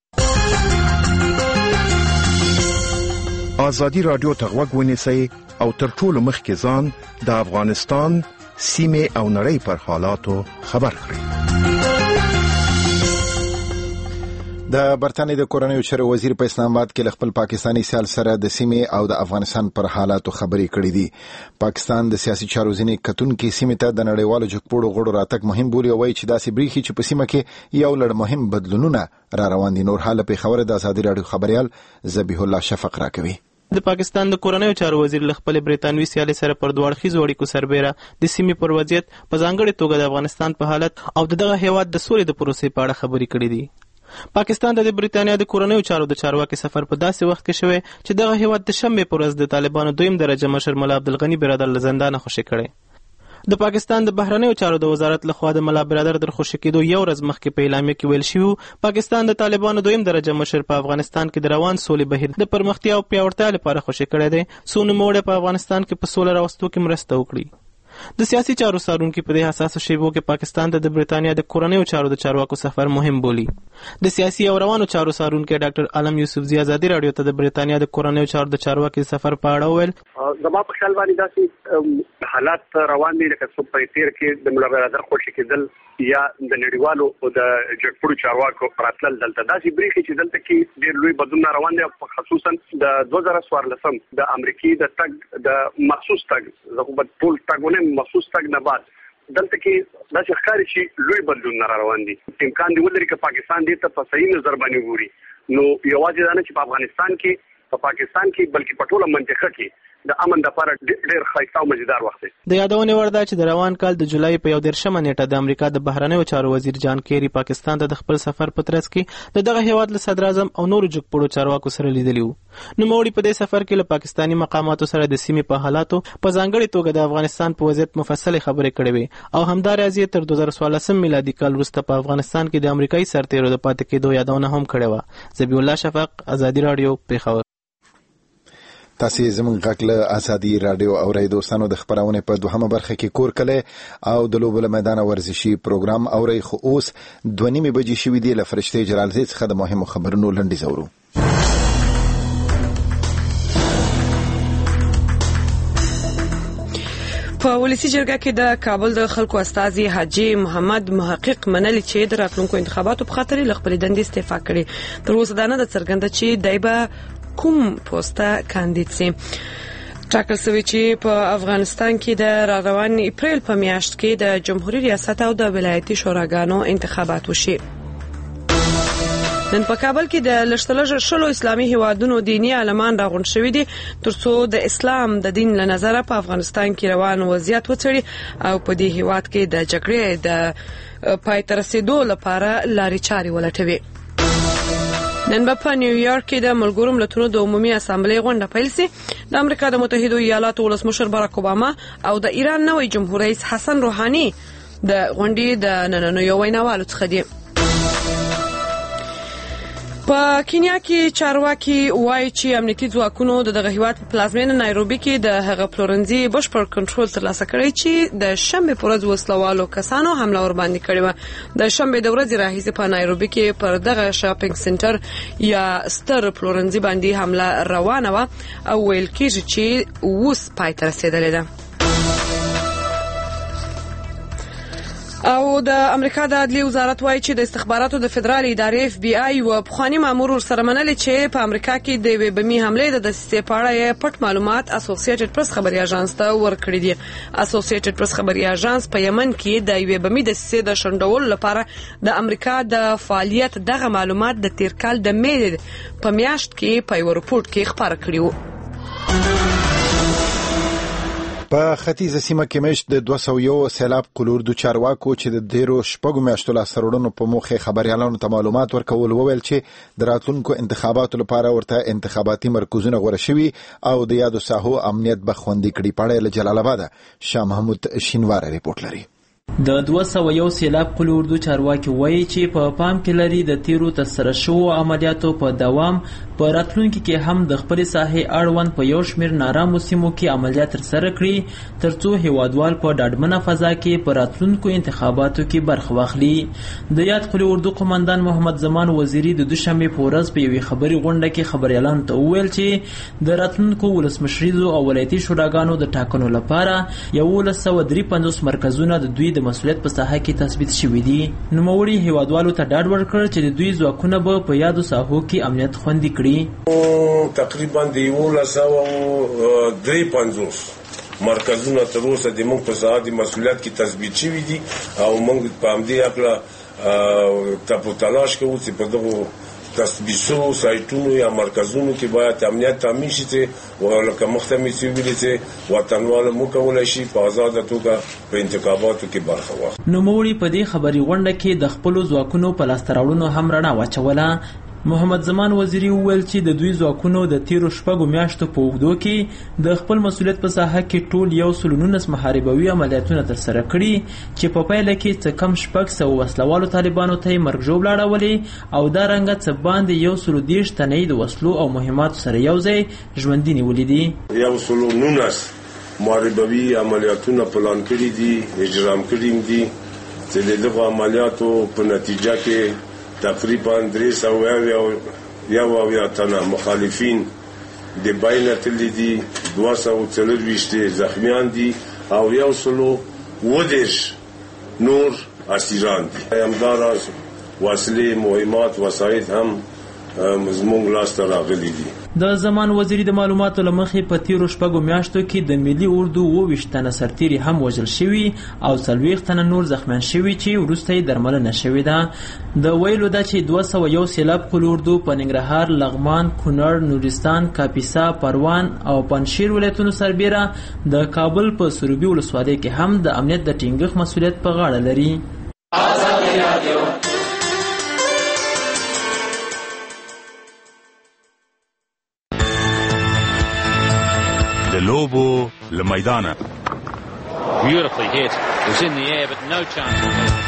ازادي راډیو ته غوږ ونیسئ او تر ټولو مخکې ځان د افغانستان سیمې او نړۍ پر حالاتو خبر کړئ. د برتانیې د کورنیو چارو وزیر په اسلام آباد کې خپل پاکستانی سیال سره د سیمې او د افغانستان پر حالاتو خبرې کړې دي. پاکستان د سیاسي چارو ځینې کتونکو سیمې ته د نړیوالو جګپوړو غړو راتګ مهم بولي او وایي چې داسې بریښي چې په سیمه کې یو لړ مهم بدلونونه را روان دي. نور حال په خبره د ازادي راډیو خبريال ذبیح الله شفق راکوي. د پاکستان د کورنیو چارو وزیر له خپل بریتانوي سیالي سره پر دوه اړخیزو اړیکو سربېره د سیمې پر وضعیت په ځانګړې توګه د افغانستان په حالت او دغه هیواد د سولې د پروسې په اړه خبرې کړې دي. پاکستان د بریتانیا د کورنیو چارو د چارواکي سفر په داسې وخت کې شوی چې دغه هیواد د شنبې پر ورځ د طالبانو دویم درجه مشر ملا عبدالغني برادر له زندانه خوشي کړی. د پاکستان د بهرنیو چارو د وزارت لخوا د ملا برادر در خوشي کېدو یو ورځ مخکې په اعلامیه کې ویل شوی پاکستان د طالبانو دویم درجه مشر په افغانستان کې د روان سولې بهیر د پرمختیا او پیاوړتیا لپاره خوشي کړی دی څو نوموړی په افغانستان کې په سوله راوستو کې مرسته وکړي. د سیاسي چارو څارونکي په دې حساسو شیبو کې پاکستان ته د برېټانیا د کورنیو چارو د چارواکو سفر مهم بولي. د سیاسي او روانو چارو څارونکي ډاکټر عالم یوسفزي ازادي راډیو ته د برېټانیا د کورنیو چارو د چارواکي سفر په اړه وویل. زما په خیال باندې داسې حالات روان دي لکه څو په تیر کې د مولا برادر خوشي کېدل یا د نړیوالو او د جګړو چارواکو راتلل دلته داسې بریخي چې دلته کې ډېر لوی بدلون روان دي، خصوصا د 2014 د امریکای د تګ د مخصوص تګ زغوبت ټول تګونه مخصوص تګ نه بعد دلته کې داسې ښکاري چې لوی بدلون روان دي. امکان دی ولري چې پاکستان دې ته په صحیح نظر باندې وګوري. نو یوازې دا نه چې په افغانستان کې په پاکستان کې بلکې په ټوله منطقه کې د امن لپاره ډېر ښایسته او مزیدار وخت دی. د یادونې وړ ده چې د روان کال د جولای په 11 نیټه د امریکا د بهرنیو چارو وزیر جان کیری پاکستان ته د خپل سفر په ترڅ کې دغه هیواد له صدر اعظم او نورو جګپوړو چارواکو سره لیدلی وو. نوموړي په دې سفر کې له پاکستاني مقاماتو سره د سیمې په حالاتو په ځانګړي توګه د افغانستان په وضعیت مفصل خبرې کړې وې او همداراز یې تر 2014 میلادي کال وروسته په افغانستان کې د امریکایي سرتیرو د پاتې کېدو یادونه هم کړې وه. ذبیح الله شفق، ازادي راډیو، پیښور. تاسو زموږ غږ له ازادي راډیو اورئ. دوستانو د خبرونه په دوهمه برخه کې کور کله او د لوبو میدان ورزشي پروګرام اورئ. خو اوس 2:30 بجې شوې دي. له فرشته جلالزی څخه د مهمو خبرونو لنډیز اورو. په ولسی جرګه کې د کابل د خلکو استازي حاجی محمد محقق منلی چې د راتلونکو انتخاباتو په خاطر له خپل دندې استعفا کړي. تر اوسه دا نه د څرګنده چې دایبه کوم پوسټه کاندید سي. ټاکل شوی چې په افغانستان کې د روان اپریل په میاشت کې د جمهوریت ریاست او د ولایتي شوراګانو انتخابات وشي. نن په کابل کې د لشتلج شلو اسلامي هیوادونو دینی عالمان راغونډ شوي دي ترڅو د اسلام د دین له نظره په افغانستان کې روان وضعیت وڅېړي او په دې هیواد کې د جګړې د پای ته رسیدو لپاره لارې چارې ولټوي. نن په نیویارک کې د ملګرو ملتونو د عمومي اسامبلې غونډه پیل سي. د امریکا د متحده ایالاتو ولسمشر باراک اوباما او د ایران نوی جمهور رئیس حسن روحاني د غونډې د نننیو ویناوالو څخه دي. په کینیا کې چارواکي وایي چې امنیتي ځواکونو دغه هیواد په پلازمینه نایروبي کې د هغه پلورنځي بشپړ کنټرول ترلاسه کړی چې د شنبې پر ورځ وسلوالو کسانو حمله ور باندې کړې وه. د شنبې د ورځې راهیسې په نایروبي کې پر دغه شاپینګ سنټر یا ستر پلورنځي باندې حمله روانه وه او ویل کېږي چې اوس پای ته رسېدلې ده. او د امریکا د عدلي وزارت وایي چې د استخباراتو د فدرال ادارې FBI و پخوانی مامور سره منلي چې په امریکا کې د یوې بمي حملې د دسیسې په اړه پټ معلومات اسوسییټډ پریس خبري اژانس ته ورکړي دي. اسوسییټډ پریس خبري اژانس په یمن کې د یوې بمي دسیسې د شنډولو لپاره د امریکا د فعالیت دغه معلومات د تیر کال د مې په میاشت کې په یو رپورټ کې خبره کړي وو. په ختیځه سیمه کې مشت د 201 سیلاب قلوردو چارواکو چې د ډیرو شپږو میاشتو لاسته راوړنو په موخه خبريالانو ته معلومات ورکول وویل چې د راتلونکو انتخاباتو لپاره ورته انتخاباتي مرکزونه غوړه شوي او د یادو ساحو امنیت به خوندي کړي. پړې له جلال آباد شاه محمود شینوار ریپورت لري. د 201 سیلاب قلوردو چارواکي وایي چې په پام کې لري د تیرو ترسره شوو عملیاتو په دوام په راتلونکي کې هم د خپل ساحې اړوند په یو شمېر نارامو سیمو کې عملیات ترسره کړي ترڅو هیوادوال په ډاډمنه فضا کې په راتلونکو انتخاباتو کې برخه واخلي. د یاد قلوردو قومندان محمد زمان وزیری د دوشنبه په ورځ په یوې خبري غونډه کې خبريالانو ته وویل چې د راتلونکو ولسمشریزو او ولایتي شوراګانو د ټاکنو لپاره 1153 مرکزونه د دوی د مسؤلیت په ساحه کې تثبیت شوي دي. نوموړي هیوادوالو ته ډاډ ورکړ چې د دوی ځواکونه به په یادو ساحو کې امنیت خوندي کړي. تقریبا د 1153 مرکزونه تر اوسه د موږ په ساحه د مسؤلیت کې تثبیت شوي دي او موږ په همدې هکله تاسو تلاش کوو چې په دغه تثبیتو سایټونو یا مرکزونو کې باید امنیت تامین شي چې ولکه مختمي سي ویلي چې وطنوال مو کولای شي په آزاد توګه په انتخاباتو کې برخه واخلي. نوموړي په دې خبري غونډه کې د خپل ځواکونو په لاس تراوړنو هم رڼا واچوله. محمد زمان وزیری وویل چې د دوی ځواکونو د تیرو شپږو میاشتو په اوږدو کې د خپل مسؤلیت په ساحه کې ټول 119 محاربوي عملیاتونه ترسره کړي چې په پایله کې څه کم 600 وسلوالو طالبانو ته مرګ ژوبل اړولې او دا رنګه څه باندې 130 تنې د وسلو او مهماتو سره یو ځای ژوندي نیولې دي. 119 محاربوي عملیاتونه پلان کړي دي، اجرام کړي دي، چې دغه عملیاتو په نتیجه کې تقریبا 300 تنه مخالفین د بینه تللی دي، 240 زخمیان دي او 110 نور اسیران دي. همداراز وسلې، مهمات، وسایط هم زموږ لاسته راغلي دي. د زمان وزیري د معلوماتو له مخې په تیرو 6 میاشتو کې د ملي اردو 22 تنه سرتیري هم وژل شوي او 40 تنه نور زخمیان شوي چې وروسته یې درملنه شوې ده. د ویلو ده چې 201 سیلاب قل اردو په ننګرهار، لغمان، کونړ، نورستان، کاپیسا، پروان او پنجشیر ولایتونو سربیره د کابل په سروبي ولسوالۍ کې هم د امنیت د ټینګښت مسؤلیت په غاړه لري. آزادي رادیو لوبو لمیدانه. Beautifully hit. It was in the air but no chance.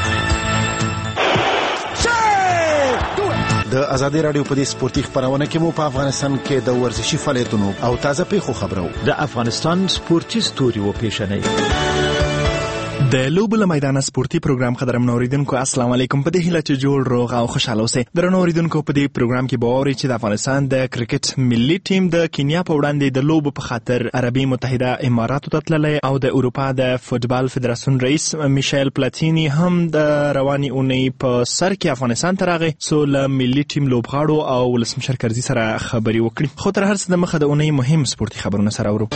د ازادي رادیو په دې سپورتي خبرونه کې مو په افغانستان کې د ورزشي فعالیتونو او تازه پیښو خبرو د افغانستان سپورتي ستوري و پیښنې د لوبو له میدانه سپورتي پروګرام قدرمن اوریدونکو السلام علیکم. په دې هیله چې جوړ روغ او خوشاله اوسئ. درنو اوریدونکو په دې پروګرام کې به واورئ چې د افغانستان د کرکټ ملي ټیم د کینیا په وړاندې د لوبو په خاطر عربي متحده اماراتو ته تللی او د اروپا د فوتبال فدراسیون رئیس میشیل پلاتینی هم د رواني اونۍ په سر کې افغانستان ته راغی څو له ملي ټیم لوبغاړو او ولسمشر کرزي سره خبرې وکړي. خو تر هر څه د مخه د اونۍ مهم سپورتي خبرونه سره اورو.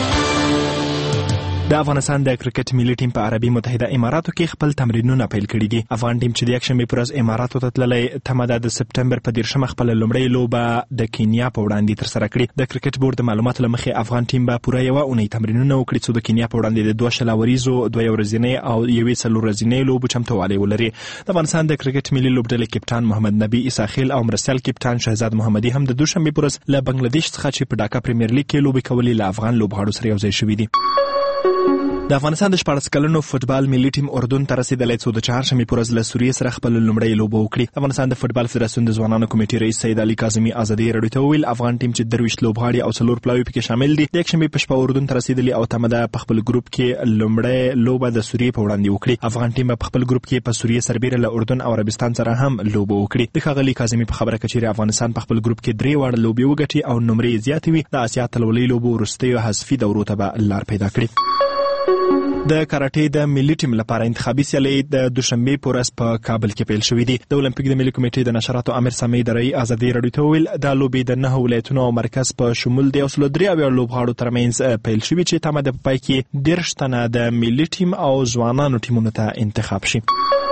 د افغانستان د کرکټ ملي ټیم په عربي متحده اماراتو کې خپل تمرینونه پیل کړي دي. افغان ټیم چې د یکشنبې په ورځ اماراتو ته تللی تمه ده د سپټمبر په 13 خپل لومړۍ لوبه د کینیا په وړاندې ترسره کړي. د کرکټ بورډ د معلوماتو له مخې افغان ټیم به پوره یوه اونۍ تمرینونه وکړي څو د کینیا په وړاندې د 2 شلاوریزو 2 ورځنۍ او 1 4 ورځنۍ لوبو چمتووالی ولري. د افغانستان د کرکټ ملي لوبډلې کپټان محمد نبی اساخیل او مرستیال کپټان شهزاد محمدي هم د دوشنبې په ورځ له بنگلاديش څخه چې په ډاکا پریمیر لیګ کې لوبې کولې له افغان لوبغاړو سره یوځای شوي دي. د افغانستان د 14 کلنو فوتبال ملي ټیم اردن ته رسیدلی څو د چهارشنبې په ورځ له سوریې سره خپل لومړۍ لوبه وکړي. د افغانستان د فوتبال فدراسیون د ځوانانو کمیټې رئیس سید علي کاظمي ازادي راډیو ته وویل افغان ټیم چې 23 لوبغاړي او 4 پلاوي پکې شامل دي د یکشنبې په شپه اردن ته رسیدلی او تمه ده په خپل ګروپ کې لومړۍ لوبه د سوریې په وړاندې وکړي. افغان ټیم په خپل ګروپ کې په سوریې سربیره له اردن او عربستان سره هم لوبه وکړي. د ښاغلي کاظمي په خبره کې چې افغانستان په خپل ګروپ کې 3 وړ لوبې وګټي او نمرې زیاتې وي د اسیا اتلولۍ لوبو وروستیو حذفي دورو ته به لار پیدا کړي. د کراټې د ملي ټیم لپاره انتخابي سیالۍ د دوشنبې په ورځ په کابل کې پیل شوې دي. د المپیک د ملي کمیټې د نشراتو امیر سامي درې ازادي راډیو ته وویل دا لوبې د 9 ولایتونو او مرکز په شمول د 103 لوبغاړو ترمنځ پیل شوې چې تمه ده په پای کې 10 تنه د ملي ټیم او ځوانانو ټیمونو ته انتخاب شي.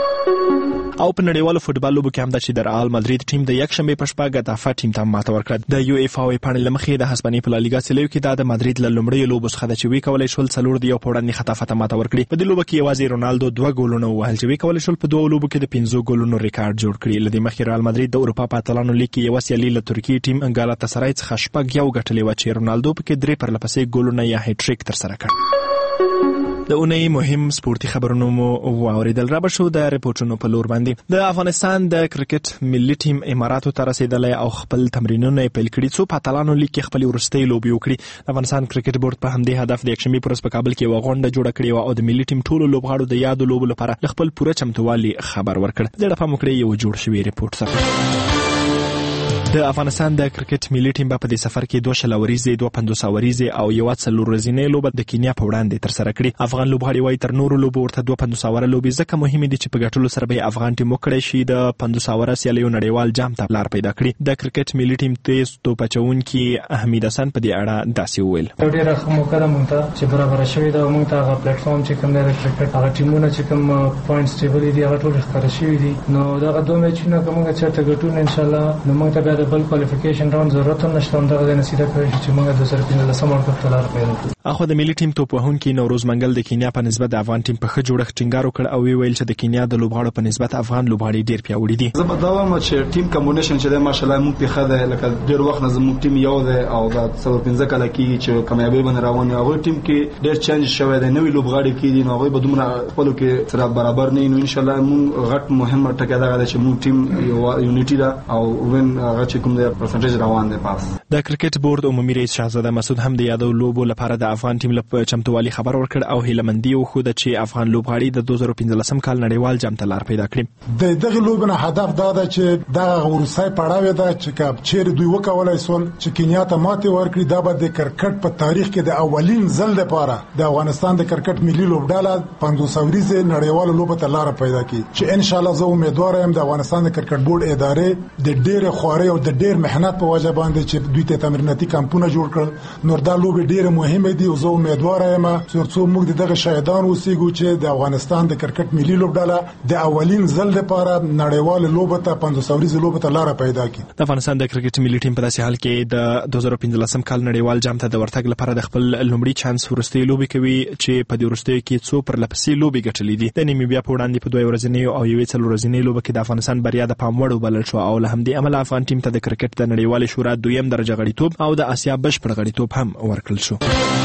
او په نړیوالو فوتبال لوبو کې هم د چې د رئال مادرید ټیم د یکشنبې په شپه ګتافه ټیم ته ماته ورکړه. د یو ایف او پاڼې له مخې د هسپانیې په لالیګا سیالیو کې د مادرید له لومړۍ لوبو څخه د چې وی کولای شول 4 د یو په وړاندې خطافه ته ماته ورکړي. په دې لوبه کې یوازې رونالدو 2 ګولونه ووهل چې وی کولای شول په 2 لوبو کې د 15 ګولونو ریکارډ جوړ کړي. له دې مخکې رئال مادرید د اروپا په اتلانو لیګ کې یو سیالي له ترکیې ټیم ګالاتاسرای څخه شپږ یو ګټلې و چې رونالدو پکې 3 پرلپسې ګولونه یا هټریک ترسره کړ. د اونۍ مهم سپورتي خبرونو مو واوریدل. را به شو د ریپورټونو په لور باندې. د افغانستان د کرکټ ملي ټیم اماراتو ته رسیدلی او خپل تمرینونه پیل کړي څو په اتلانو لیګ کې خپل وروستۍ لوبې وکړي. د افغانستان کرکټ بورډ په همدې هدف د یکشنبې په ورځ په کابل کې یوه غونډه جوړه کړې او د ملي ټیم ټولو لوبغاړو د یادو لوبو لپاره له خپل پوره چمتووالي خبر ورکړ. د ډپه مو کړی یو جوړ شوی ریپورټ سره. د افغانستان د کرکټ ملي ټیم په دې سفر کې 2 شلاوریزې 2 50 او 1 4 ورځنۍ لوبه د کینیا په وړاندې ترسره کړي. افغان لوبغاړي وايي تر نورو لوبو ورته 2 50 لوبې ځکه مهمې دي چې په ګټلو سره به افغان ټیم وکړي شي د 50 سیالیو نړیوال جام ته لار پیدا کړي. د کرکټ ملي ټیم تیز توپ اچوونکي احمد حسن په دې اړه داسې وویل. ډېره ښه موقع ده مونږ ته چې برابر شوې ده. مونږ ته هغه پلیټ فارم چې کوم دی د کرکټ هغه ټیمونه چې کوم پوینټس ټیبل دي هغه ټول ښکاره شوي دي. نو دغه 2 میچونه که مونږ چېرته ګټو ان شاء الله نو مونږ ته بیا د بل کوالیفیکیشن راوند ضرورت هم نشته. همدغه ځای نصیده کوي چې موږ د 2015 ورکړ ته لار پیدا کړو. اخو د ملي ټیم توپ وهونکي نوروز منګل د کینیا په نسبت د افغان ټیم په ښه جوړښت ټینګار وکړ او ویل چې د کینیا د لوبغاړو په نسبت افغان لوبغاړي ډیر پیاوړي دي. زه به دا وایم چې ټیم کمبینیشن چې د ماشاءالله موږ په خده لکه ډیر وخت نه زموږ ټیم یو دی او دا 15 کال کې چې کامیابی باندې روان یو ټیم کې ډیر چینج شوی دی. نوې لوبغاړي کې دي نو هغه به دومره خپل کې سره برابر نه نو ان شاء الله موږ غټ مهمه ټکی دا چې موږ ټیم یو یونټی دا او وین هغه چې کوم د پرسنټیج روان دی پاس. د کرکټ بورډ عمومي رئیس شهزاده مسعود هم د یادو لوبو لپاره د افغان ټیم له چمتووالي خبر ورکړ او هیلمندي وښوده چې افغان لوبغاړي د 2015 کال نړیوال جام ته لار پیدا کړي. د دغه لوبنه هدف دا ده چې دغه ورسای پړاو ده چې چیرې دوی وکولای سول چې کینیا ته ماته ورکړي. دا به د کرکټ په تاریخ کې د اولین ځل لپاره د افغانستان د کرکټ ملي لوبډاله 500 ورځې نړیوال لوبه ته لار پیدا کړي چې ان شاء الله زه امیدوار یم د افغانستان د کرکټ بورډ ادارې د ډېر خواري او د ډېر مهنت په وجه باندې چې دوی ته تمریناتي کمپونه جوړ کړل. نور دا لوبه ډېر مهمه دي او زه امیدوار یم چې موږ دغه شهیدان اوسېږو چې د افغانستان د کرکټ ملي لوبډاله د اولین ځل لپاره نړیوال لوبه ته 500 ورځې لوبه ته لار پیدا کړي. د افغانستان د کرکټ ملي ټیم په داسې حال کې د 2015 کال نړیوال جام ته د ورتګ لپاره د خپل لومړي چانس ورستۍ لوبې کوي چې په دې وروستیو کې څو پرلپسې لوبې ګټلې دي. د نیمیبیا په وړاندې په 2 ورځنیو او 1 څلورځنۍ لوبه کې د افغانستان بریا د پام وړ وبلل شو او له همدې امله افغان ټیم ته د کرکټ د نړیوالې شورا 2م درجه غړیتوب او د اسیا بشپړ غړیتوب هم ورکړل شو.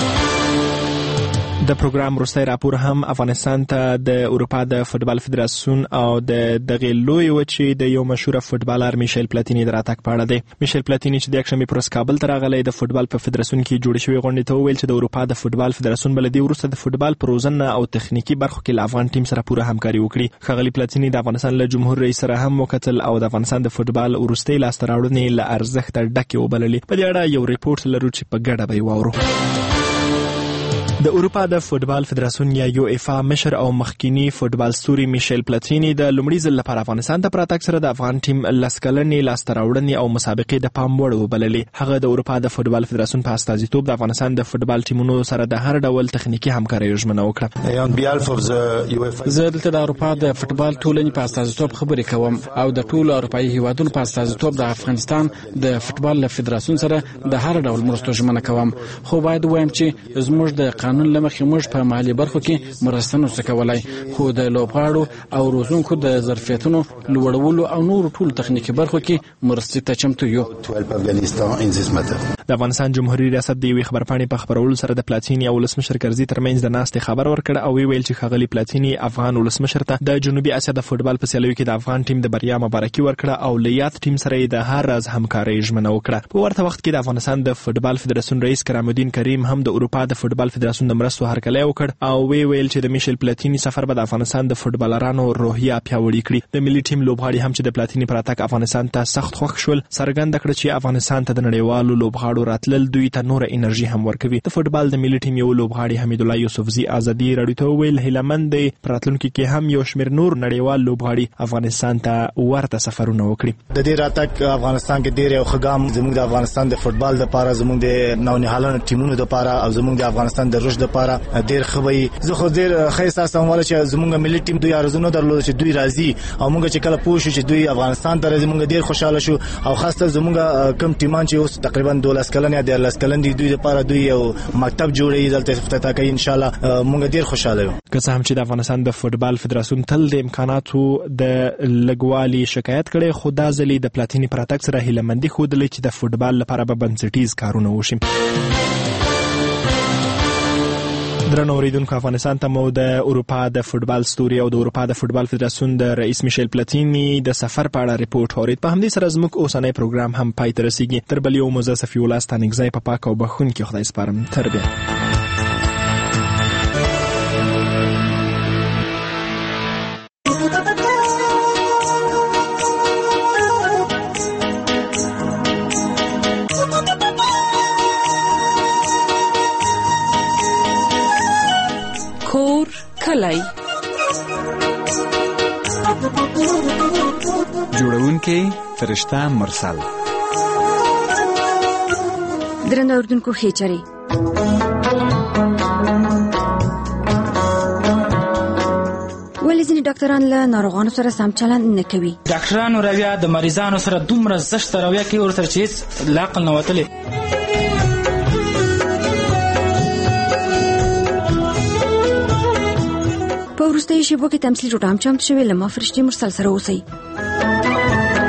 د پروګرام وروستی راپور هم افغانستان ته د اروپا د فوتبال فدراسیون او د دغه لوی وچې د یو مشهور فوتبالر میشل پلاتینی د راتګ په اړه دی. میشل پلاتینی چې د یکشنبې پر ورځ کابل ته راغلی د فوتبال په فدراسیون کې جوړ شوی غونډې ته وویل چې د اروپا د فوتبال فدراسیون بل دی وروسته د فوتبال په روزنه او تخنیکی برخو کې له افغان ټیم سره پوره همکاري وکړي. ښاغلي پلاتینی د افغانستان له جمهور رئیس سره هم وکتل او د افغانستان د فوتبال وروستۍ لاسته راوړنې له ارزښت ډکې وبللې. په دې اړه یو ریپورت لرو چې په ګډه به واورو. د اروپا د فوتبال فدراسیون یا یو ایفا مشر او مخکینی فوتبال ستوري میشل پلاتینی د لومړي ځل لپاره افغانستان ته پراتګ سره د افغان ټیم لسکلنې لاسته راوړنې او مسابقې د پام وړ وبللې. هغه د اروپا د فوتبال فدراسیون په استازیتوب د افغانستان د فوتبال ټیمونو سره د هر ډول تخنیکی همکارۍ ژمنه وکړه. زه دلته د اروپا د فوتبال ټولنې په استازیتوب خبرې کوم او د ټولو اروپایي هیوادونو په استازیتوب د افغانستان د فوتبال فدراسیون سره د هر ډول مرستو ژمنه کوم. خو باید وایم چې زموږ د قانون لمخې موږ په مالي برخو کې مرسته نشو کولای، خو د لوبغاړو او روزونکو د ظرفیتونو لوړولو او نور ټول تخنیکی برخو کې مرستې ته چمتو یو. د افغانستان جمهوریت ریاست د یوې خبرپاڼې په خبرولو سره د پلاتینی او ولسمشر کرزي ترمنځ د ناستې خبر ورکړ او ویل چې ښاغلي پلاتینی افغان ولسمشر ته د جنوبي اسیا د فوتبال په سیالیو کې د افغان ټیم د بریا مبارکي ورکړه او له یاد ټیم سره د هر راز همکارۍ ژمنه وکړه. په ورته وخت کې د افغانستان د فوتبال فدراسیون رئیس کرام الدین کریم هم د اروپا د فوتبال فدراسیون د مرستو هرکلی وکړ او ویل چې د میشل پلاتینی سفر به د افغانستان د فوتبالرانو روحیه پیاوړې کړي. د ملي ټیم لوبغاړي هم چې د پلاتینی پر اتاک افغانستان ته سخت خوښ شول څرګنده کړه چې افغانستان ته د نړیوالو لوبغاړو راتلل دوی ته نور انرژي هم ورکوي. د فوتبال د ملي ټیم یو لوبغاړي حمید الله یوسفزي ازادي راډیو ته ویل هیلمند دی په راتلونکي کې هم یو شمېر نور نړیوال لوبغاړي افغانستان ته ورته سفرونه وکړي. د دې راتګ افغانستان کې ډېر یو خګام زموږ د افغانستان د فوتبال لپاره زموږ د نونیحالانو ټیمونو لپاره او زموږ د افغانستان د رشد لپاره ډېر ښه. زه خو ډېر ښه احساس کوم چې زموږ ملي ټیم دوی ارزونه درلود چې دوی راځي او موږ چې کله پوه شو چې دوی افغانستان ته راځي موږ ډېر خوشاله شو او خاصه زموږ کم ټیمان چې اوس تقریبا 12 کلن یا 13 کلن دي دوی لپاره دوی یو مکتب جوړوي دلته افتتاح کوي ان شاء الله موږ ډېر خوشاله یو. که څه هم چې د افغانستان د فوتبال فدراسیون تل د امکاناتو د لګوالي شکایت کړي خو دا ځلې د پلاتینی پر اتاک سره هیلمندي ښودلې چې د فوتبال لپاره به بنسټیز کارونه وشي. درنو اوریدونکو افغانستان ته مو د اروپا د فوتبال ستوري او د اروپا د فوتبال فدراسیون د رئیس میشل پلاتینی د سفر په اړه ریپورت اورید. په همدې سره زموږ اوسنی پروګرام هم پای ته رسیږي. تر بل یو موزه صفي الله ستانګزی په پاک او بخښونکي خدای سپارم. تر بیا. جوړونکې فرشته مرسل. درنو اوریدونکو خېچري ولې ځینې ډاکټران له ناروغانو سره سم چلند نه کوي؟ ډاکټرانو رویه د مریضانو سره دومره زشته رویه کوي ورسره چې هیڅ له عقل نه وتلې. په وروستیو شیبو کې تمثیل ټوټام چمپ شوی له ما فرشتې مرسل سره اوسئ.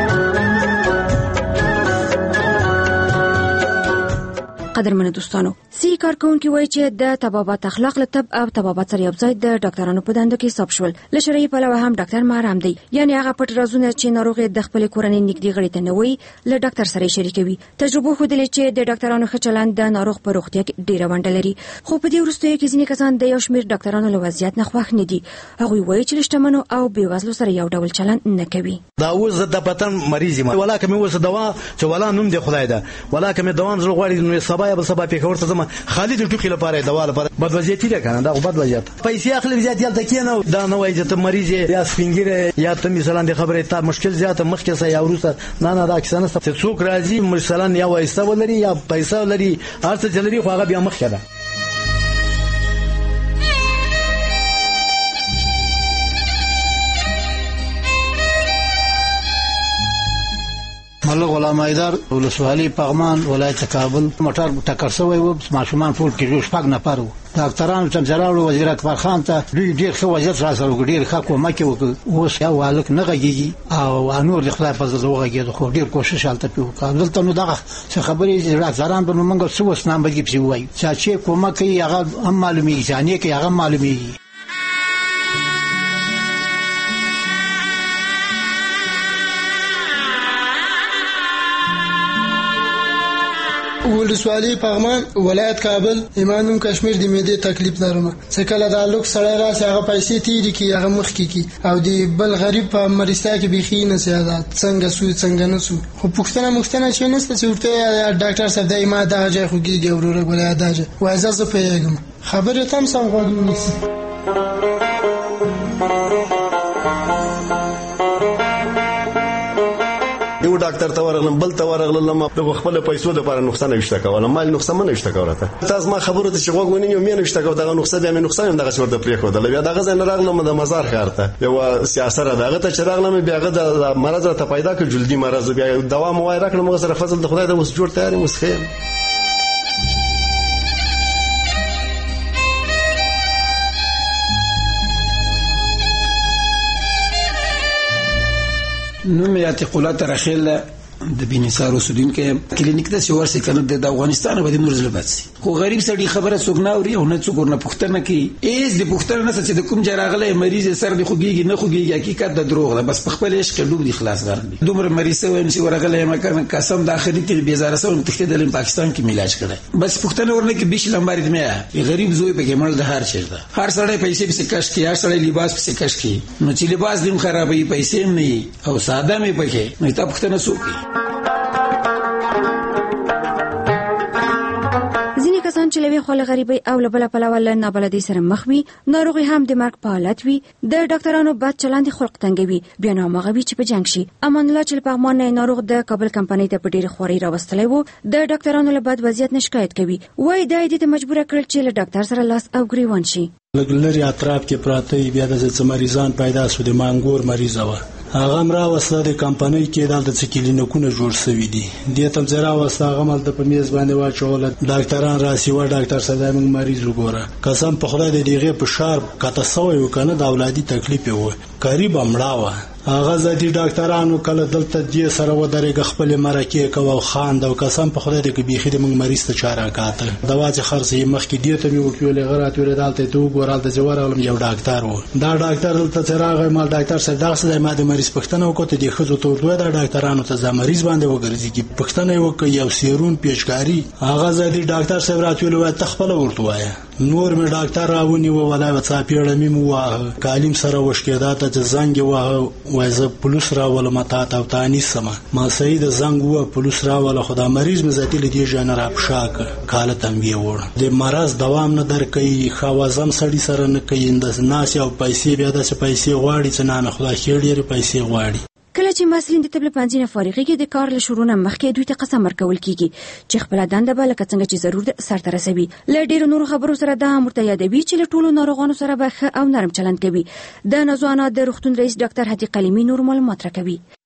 قدرمنو دوستانو، سی کارکونکي وایي چې د طبابت اخلاق له طب او طبابت سره یوځای د ډاکټرانو په دندو کې ثبت شول. له شرعي پلوه هم ډاکټر محرم دی، یعنی هغه پټ رازونه چې ناروغ د خپل کورنۍ نږدې غړي ته نه وایي له ډاکټر سره شریکوي. تجربه ښودلې چې د ډاکټرانو ښه چلند د ناروغ په روغتیا کې ډېره ونډه لري، خو په دې وروستیو کې ځینې کسان د یو شمېر ډاکټرانو له وضعیت نه خوښ نه دي. هغوی وایي چې له شتمنو او بېوزلو سره یو ډول چلند نه کوي. دا اوس د بدن مریض یم، ولا کوم اوس دوا چې ولا نوم دی خدای ده، ولا کوم دوا زړه غواړي نو سبا یا سبا پیښور ته ځم خالد ټوکی لپاره دوا لپاره بد وضعیت دی کنه، دا بد وضعیت پیسې اخلي زیات یالته کینو دا نه وایي چې ته مریض یا سپینګره یا ته مثلا د خبره ته مشکل زیات مخکې سه یا ورسره نه دا کسانه څه څوک راځي مثلا یا وایسته ولري یا پیسې ولري هر څه چلري خو هغه بیا مخکې ده. ملک غلام حیدر ولسوالۍ پغمان ولایت کابل موټر ټکر شوی و، ماشومان ټول کې شپږ نفر وو. ډاکټرانو ته جلاله وزیر اکبر خان ته ډېر ښه وضعیت را سره وکړ، ډېر ښه کومک یې وکړ. اوس یو هلک نه غږېږي او نور د خدای په فضل وغږېد، خو ډېر کوشش هلته پرې وکړ. دلته نو دغه څه خبرې چې ډاکټران به نو موږ څه اوس نامبدي پسې ووایو چې کومک کوي هغه هم معلومېږي، چې نیک هغه معلومېږي. ولسوالۍ پغمان ولایت کابل ایمانم کشمیر د معدې تکلیف لرم، څه کله د لوک سړی راسي هغه پیسې تیری کی هغه مخ کی او د بل غریب په مرستا کې بيخي نه سیادت څنګه سو څنګه نه سو. خو پښتنه چې نسته چې ورته ډاکټر صاحب دای ما دا ځای خو کیږي وروره ګولای دا ځای وایزه زه پیګم خبره تم سم غوږ نیسی. یو ډاکټر ته ورغلم بل ته ورغلم د خپل پیسو د لپاره نقصان نشته کوله، مال نقصان نه نشته کوله. تاسو ما خبره ته چې غوږ ونیو مې نشته کوله، دغه نقصان به مې نقصان دغه څورته پرې خو د بیا دغه ځای نه راغلم د مزار خارته یو سیاست دغه ته چې راغلم بیا هغه د مرز ته پیدا کړ جلدی مرز بیا دوا مو وای راکړم موږ سره فضل د خدای د اوس جوړ تیاری مسخیم. نوم یې عتیق الله ترخیل د بینسار اوسیدونکو کلینیک ته ورسې کنه د افغانستان په دې نور ځلبات خو غریب سړي خبره څوک نه اوري او نه څوک ورنه پوښتنه کوي. ایز د پوښتنه نه چې د کوم ځای راغلی مریض سر دی خوږیږي نه خوږیږي حقیقت د دروغ ده، بس په خپل عشق ډوب دي خلاص غرض دومره مریض وایم چې ورغلی مکان قسم د اخري ته بیزاره سم تخیدل پاکستان کې علاج کړي، بس پوښتنه ورنه کې بیش لمبار دې مې غریب زوی په کې مړ د هر چیز ده. هر سړی پیسې په کش کې، هر سړی لباس په کش کې، نو چې لباس دې خرابې پیسې نه او ساده مې پکې نو ته پوښتنه څوک کسان چې لوي خپل غریبي او لبل پلوه له نابلدي سره مخ وي، ناروغي هم د مرګ په حالت وي، د ډاکټرانو بد چلند خلق تنګوي، بیا نو مغوي چې په جنگ شي. امان الله چې په پغمان ناروغ د کابل کمپنۍ ته په ډېر خوري راوستلې وو، د ډاکټرانو له بد وضعیت نه شکایت کوي، وای د دې ته مجبور کړل چې له ډاکټر سره لاس او ګریوان شي. لګلري اطراف کې پراته بیا د مریضان پیدا شو، د مانګور مریض و هغه مرا وسله د کمپنۍ کې دلته کلینیکونه جوړ شوي دي، د تم زرا وسله هغه مل د پمیز باندې واچول ډاکټران راسي و ډاکټر صاحب موږ مریض وګوره قسم په خدای د دیغه په شار کته سوې وکنه د اولادي تکلیف و قریب امړاوه هغه ځدی ډاکټرانو کله دلته دې سره ودرېګ خپل مرکه کوي خان د قسم په خدای د بيخي د موږ مریض ته چاره کاته دوا چې خرڅې مخ کې دیته مې وکیل غرات ور دالته ته وګورال د جوار علم یو ډاکټر و دا ډاکټر دلته چراغ مال ډاکټر سره دغه ما د مریض پښتنه وکړه د خزو ته دوه د ډاکټرانو ته ځ مریض باندې وګرځي کې پښتنه وکړي یو سیرون پیشکاری هغه ځدی ډاکټر صاحب راتول و تخپل ورته وای نور مې ډاکټر راونی و ولا و صاحب مې مو کالم سره وشکېدا ته زنګ و وایزه پولیس را ول متا تا تانی سما ما سید زنګ و پولیس را ول خدا مریض مزتی لدی جن را پشاک کاله تم وی وړ د مرز دوام نه درکې خوازم سړی سره نه کیند ناس او پیسې بیا د پیسې غواړي چې نه خدا خېړې پیسې غواړي. کله چې مسلین د طب پنځه نه فارغېږي د کار له شروع نه مخکې دوی ته قسم ورکول کیږي چې خپل دنده به لکه څنګه چې ضرور ده سر ته رسوي. له ډېرو نورو خبرو سره دا مرته یادوي چې له ټولو ناروغانو سره به ښه او نرم چلند کوي. د نازو انا د روغتون رئیس ډاکټر هدي قلیمي نور معلومات راکوي.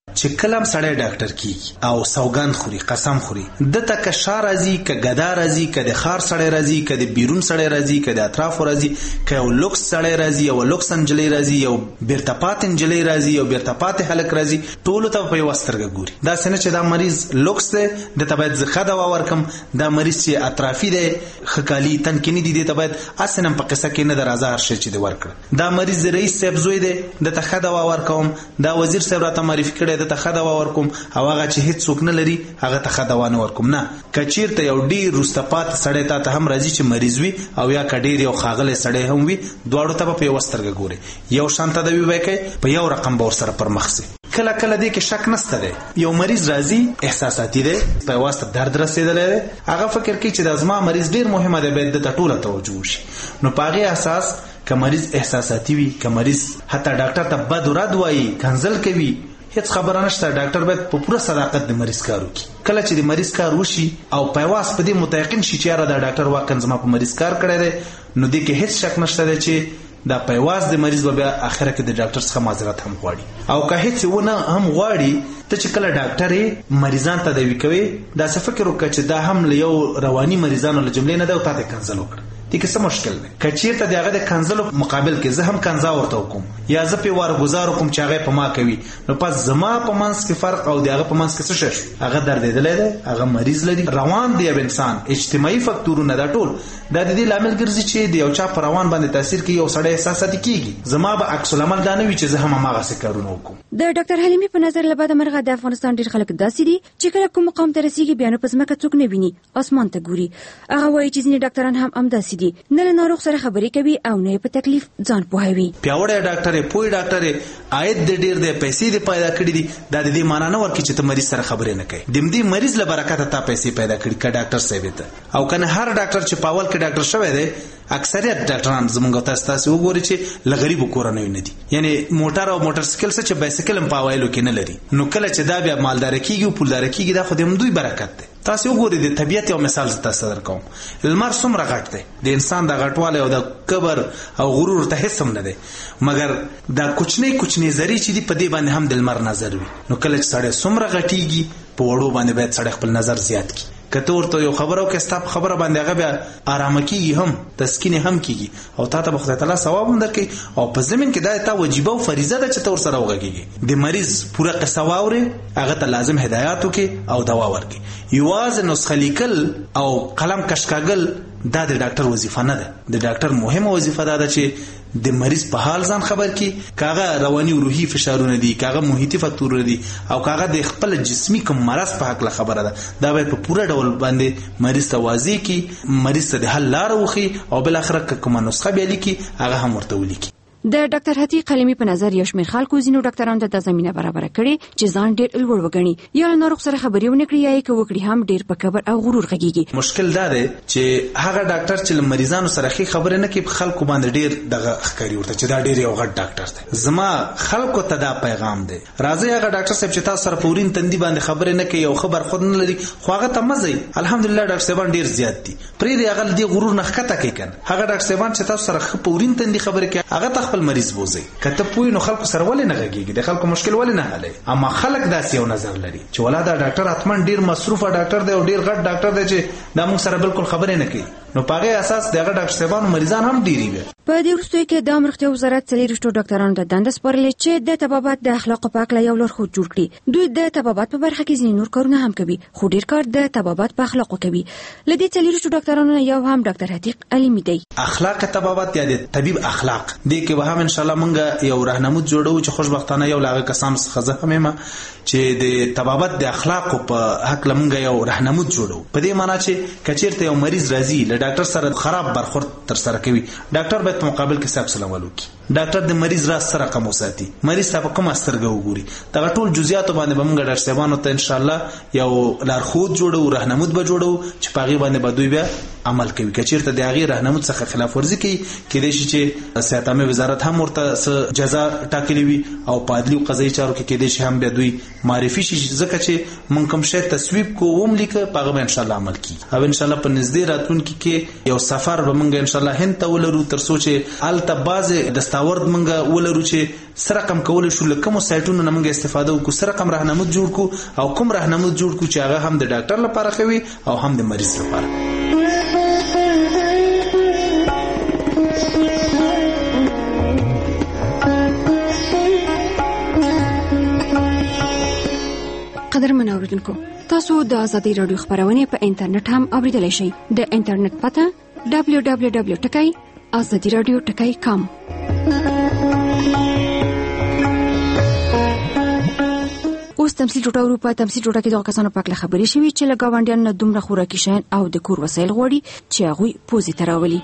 چې کلم سړی ډاکټر کیږي او سوګند خوري قسم خوري د تک شار راځي ک غدا راځي ک د خار سړی راځي ک د بیرون سړی راځي ک د اطراف راځي ک یو لوکس سړی راځي او لوکس انجلی راځي یو بیرتپات انجلی راځي یو بیرتپات هلک راځي ټول ته په وسترګه ګوري دا سنه چې دا مریض لوکس دی د تبعید زخه دا ورکم دا مریض چې اطرافي دی خکالی تنکینی دی د تبعید اسنم په قصه کې نه درازه هر شي چې دی ورکړه دا مریض رئیس صاحب زوی دی د تخه دا ورکوم دا وزیر صاحب راته معرفي کړی د تخه دا ورکوم او هغه چې هیڅ څوک نه لري هغه تخه دا ونه ورکوم نه کچیرته یو ډیر رستپات سړی ته هم راځي چې مریض وي او یا کډیر یو خاغله سړی هم وي دواړو ته په وسترګه ګوري یو شانته دی وای کوي په یو رقم به سره پر مخ سي کله کله دې کې شک نشته دی یو مریض راځي احساساتي دی په واسطه درد رسیدلې هغه فکر کوي چې د ازما مریض ډیر مهمه دی باید د ټوله توجه وشي نو پاغه اساس که مریض احساساتي وي که مریض حتی ډاکټر ته بد رد وایي کنزل کوي هیڅ خبره نشته ډاکټر باید په پوره صداقت د مریض کار وکړي کله چې د مریض کار وشي او پیواز په دې متيقن شي چې دا ډاکټر واقعا زما په مریض کار کړی دی نو دې کې هیڅ شک نشته دی چې دا پیواز د مریض بیا اخره کې د ډاکټر څخه معذرت هم غواړي او که هیڅ ونه هم غواړي ته چې کله ډاکټر مریضان تداوي کوي دا څه فکر وکړه چې دا هم یو رواني مریضانو له جملې نه دی او تاسو کنسل وکړه دې کې څه مشکل دی کچیرته دغه د کنزلو مقابل کې زه هم کنزا ورته وکم یا زه په وارګزار کوم چې هغه په ما کوي نو پس زما په منځ کې فرق او دغه په منځ کې څه شي هغه درد دی هغه مریض لري روان دی انسان اجتماعي فاکتورونه دا ټول دا د دې لامل ګرځي چې د یو چا پر روان باندې تاثیر کوي او سړی احساساتي کیږي زما به عکس العمل دا نه وي چې زه هم هغه څه کارونه وکم د ډاکټر حلیمي په نظر لبا د مرغه د افغانستان ډیر خلک داسې دي چې کله کوم مقام ته رسیدي بیان په ځمکه څوک نه ویني اسمان ته ګوري هغه وایي چې ځینې ډاکټران هم امداسي دي نه له ناروغ سره خبرې کوي او نه په تکلیف ځان پوهوي پیاوړی ډاکټر پوي ډاکټر عاید د ډیر د پیسې د پیدا کړې دي دا د دې معنی نه ورکړي چې ته مریض سره خبرې نه کوي د دې مریض له برکت ته پیسې پیدا کړي ک ډاکټر صاحب ته او کنه هر ډاکټر چې پاول کې ډاکټر شوی دی اکثریت ډاکټران زمونږ تاسو وګورئ چې لغریب کورنۍ نه دي یعنی موټر او موټر سایکل څخه چې بایسیکل هم پاوایلو کې نه لري نو کله چې دا بیا مالدار کیږي او پولدار کیږي دا خو د دوی برکت دی تاسو وګورئ د طبيعت یو مثال تاسو درکوم المر څومره غټ دی د انسان د غټواله او د کبر او غرور ته هیڅ هم نه دی مګر دا کوچنی زری چې دی په دې باندې هم د المر نظر وي نو کله چې سړی څومره غټیږي په وړو باندې باید سړی خپل نظر زیات کړي کته ورته یو خبرو کې ستاب خبره باندې هغه بیا آرام کیږي هم تسکین هم کیږي او تاسو به خدای تعالی ثواب هم درکړي او په زمين کې دا ته واجب او فریضه ده چې تور سره وغږیږي د مریض پوره قصه واوري هغه ته لازم هدایت وکي او دوا ورکي یواز نسخه لیکل او قلم کشکاګل دا د ډاکټر وظیفه نه ده د ډاکټر مهمه وظیفه ده چې د مریض په حال ځان خبر کی کاغه رواني او روحي فشارونه دي کاغه محیطي فاکتورونه دي او کاغه د خپل جسمي کوم مرض په حق خبره ده دا به په پوره ډول باندې مریض ته واضح کی مریض ته د حل لار وخی او بل اخر کومه نسخه به لیکي هغه هم ورته ولیکي د ډاکټر حتی قلیمی په نظر یو شمېر خلکو ځینو ډاکټرانو ته د زمينه برابر کړي چې ځان ډېر لوړ وګڼي یا ناروغ سره خبرې ونه کړي یا یې وکړي هم ډېر په کبر او غرور غږیږي مشکل دا دی چې هغه ډاکټر چې مریضانو سره خبرې نه کوي خلکو باندې ډېر دغه ښکاری ورته چې دا ډېر یو غټ ډاکټر دی زما خلکو ته دا پیغام دی راځي هغه ډاکټر صاحب چې تاسو سره پورین تندي باندې خبرې نه کوي او خبر خود نه لري خو هغه ته مزي الحمدلله ډاکټر صاحب ډېر زیات دي پرې دی هغه دی غرور نه ښکته کوي کنه هغه ډاکټر صاحب چې تاسو سره پورین تندي خبرې کوي هغه ته خپل مریض بوزي کته پوی نو خلکو سره ولې نه غږیږي د خلکو مشکل ولې نه حلې اما خلک داسې یو نظر لري چې ولادا ډاکټر اتمن ډیر مصروفه ډاکټر دی او ډیر غټ ډاکټر دی چې دا موږ سره بالکل خبرې نه کوي نو پاغه اساس دغه ډاکټر صاحبانو مریضان هم ډیری وي په دې وروستیو کې د امریکا وزارت څلورشتو ډاکټرانو ته دنده سپارلې چې د طبابت د اخلاق په اړه یو لارښود جوړ کړي دوی د طبابت په برخه کې ځینې نور کارونه هم کوي خو ډیر کار د طبابت په اخلاقو کوي لدې څلورشتو ډاکټرانو یو هم ډاکټر حتیق علیمی دی اخلاق طبابت یا د طبيب اخلاق دې کې به هم ان شاء الله مونږ یو راهنمود جوړو چې خوشبختانه یو لاغه کسان څخه همه چې د طبابت د اخلاق په حق لمونږ یو راهنمود جوړو په دې معنی چې کچیرته یو مریض راځي له ډاکټر سره خراب برخورد تر سره کوي ډاکټر به په مقابل کې صاحب سلام وکړي ډاکټر د مریض راز سره رقم وساتي مریض ته کوم سترګه وګوري دا ټول جزئیات باندې به موږ ډاکټر صاحبانو ته ان شاء الله یو لارښود جوړو راهنمود به جوړو چې پاغي باندې به دوی بیا عمل کوي کچیرته د هغه راهنمود څخه خلاف ورزي کوي کېدای شي چې صحت عامه وزارت هم ورته جزا ټاکلي وي او په عدلي او قضایي چارو کې کېدای شي هم به دوی معرفي شي ځکه چې مونږ کوم شی تصویب کوم لیکه پاغه ان شاء الله عمل کوي او ان شاء الله په نږدې راتلونکي کې یو سفر به مونږ ان شاء ماشاءالله هند ته ولرو تر څو چې الته باز دستاورد منګه ولرو چې سره کم کول شو لکه مو سایټونو نه منګه استفاده وکړو سره کم راهنمود جوړ کو او کوم راهنمود جوړ کو چې هغه هم د ډاکټر لپاره خوي او هم د مریض لپاره. قدرمن اوریدونکو تاسو د آزادۍ رادیو خبرونه په انټرنیټ هم اوریدلای شئ. د انټرنیټ پته www.azadiradio.com. اوس تمثيل ټوټه په تمثيل ټوټه کې د کسانو په اړه خبرې شوې چې لګاونډیان نه دومره خوراکي شیان او د کور وسایل غوړي چې هغه پوزي تراولي.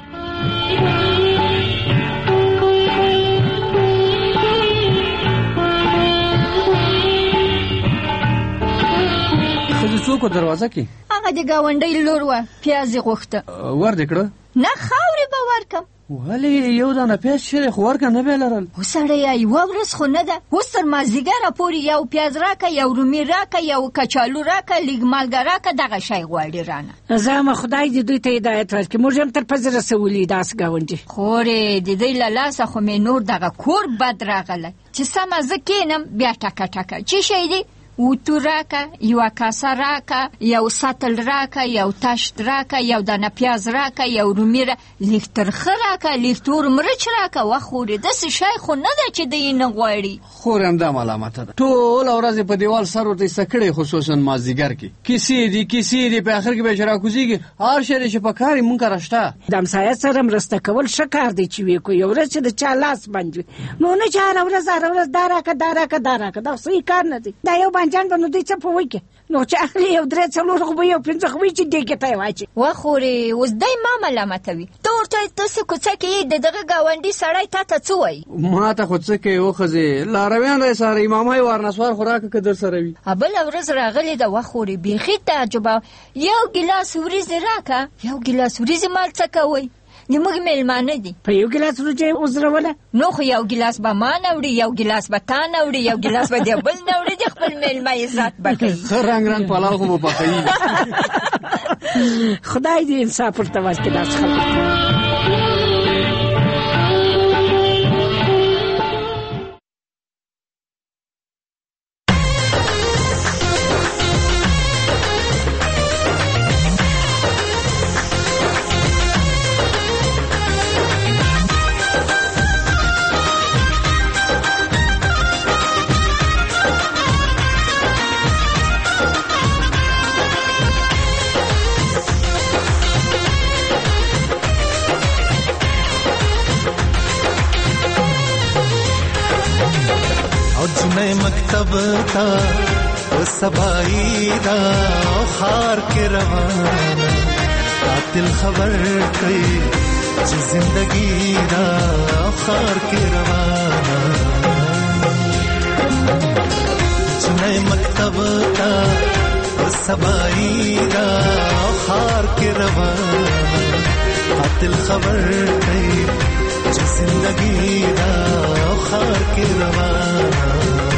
څوک دروازه کې هغه د گاونډي لور و پیاز غوښته ور دکړه نه خاورې به ورکم ولی یو دانه پیاز شری خو ورکه نه بیلرل وسړی یو ورځ خو نه ده اوس تر مازیګره پورې یو پیاز راکه یو رومي راکه یو کچالو راکه لیګ مالګه راکه دغه شی غواړي رانه زما خدای دې دوی ته هدایت ورکړي موږ هم تر پزره رسولي داس گاونډي خورې د دې لاسه خو مې نور دغه کور بد راغله چې سم زکینم بیا ټکا ټکا چې شي دی وتو راکه یو کاسه راکه یو ساتل راکه یو تاشت راکه یو دانه پیاز راکه یو رومي لیکترخه راکه لیکتور مرچ راکه وخوري د څه شي خو نه ده چې دې نه غواړي خورم دا علامت ده ټول ورځ په دیوال سر ورته سکړې خصوصا مازیګر کې کیسې دي په اخر کې به شرا کوزيږي هر شی چې په کاري مونږ راشته د امسایه سره مرسته کول شکار دی چې وی کو یو ورځ د چا لاس باندې نو نه چاره ورځ داراکه دا صحیح کار نه دی دا یو جان بنو دې څه پوي کې نو چې اخلي یو درې څلور خو به یو پنځه خو چې دې کې ته واچي وخوري اوس دای ما ملامتوي ته ورته تاسو کوڅه کې دغه گاونډي سړی ته څه وای ما ته خو څه کې وخزه لارویان رې سره امامای ورنسوار خوراک کې در سره وي ابل ورځ راغلی د وخوري بيخي تعجب یو ګلاس وريزه راکا یو ګلاس وريزه مال څه کوي نیمګ میلمانه دي په یو ګلاس ورته وزروله نو خو یو ګلاس به ما نه وړي یو ګلاس به تا نه وړي یو ګلاس به دی بل نه وړي خپل میلمه عزت بکړي رنگ پلاو خو په کوي خدای دې انصاف ورته واسطه داس خلک مکتب تا و سبائی دا خار کے روانا قاتل خبر کئی چی زندگی دا خار کے روانا جنہ مکتب تا و سبائی دا خار کے روانا قاتل خبر کئی چی زندگی دا خار کے روانا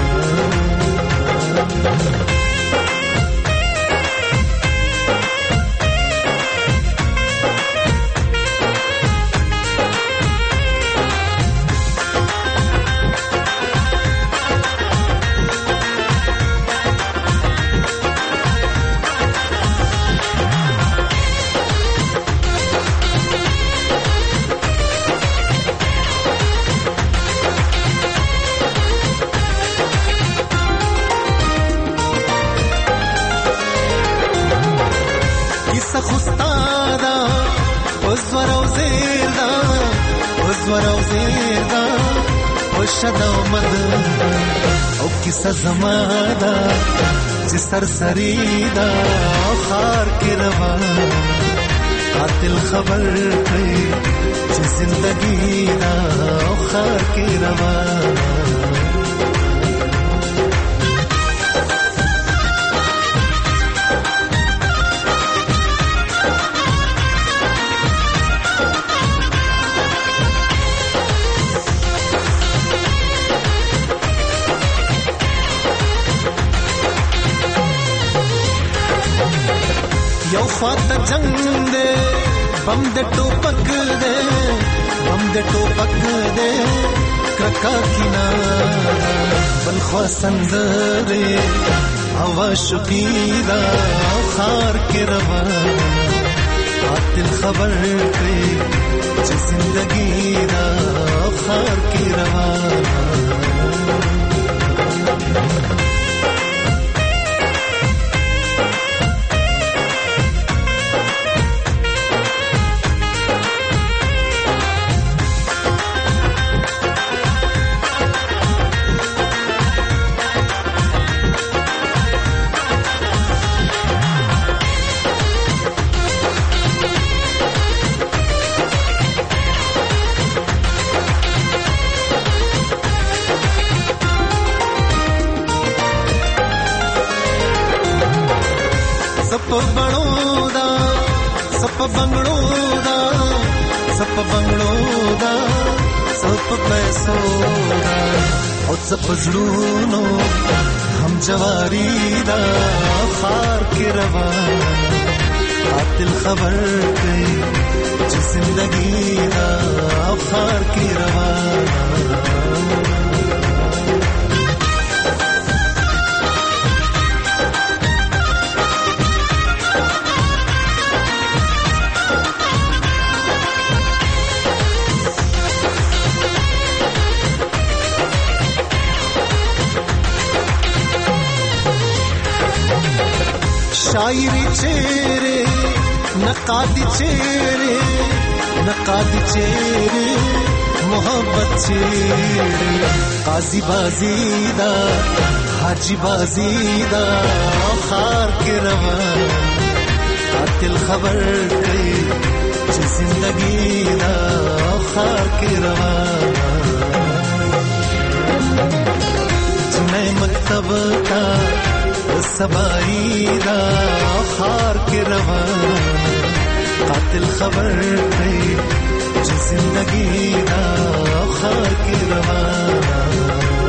او کیسه زمادا چې سرسری دا خار کې روان قاتل خبر کړي چې زندگی دا خار کې روان یو خواته جنگ دے बम दे टोपक दे क्रका किनारा बलखवा संदरे हवा शुकीरा खार के रवा आतिल खबर पे जिंदगी दा खार के रवा सप बंगड़ोदा सप पैसोदा और सप जुलूनो हम जवारीदा खार के रवा आतिल खबर पे जिंदगी दा खार के रवा शायरी चेहरे नकादी चेहरे मोहब्बत चेहरे काजी बाजीदा हाजी बाजीदा खार के रवा आतिल खबर के जिंदगी दा खार के रवा जिन्हें मकतब का सबाईदा खार के रवा कातिल खबर पे जिंदगी दा खार के रवा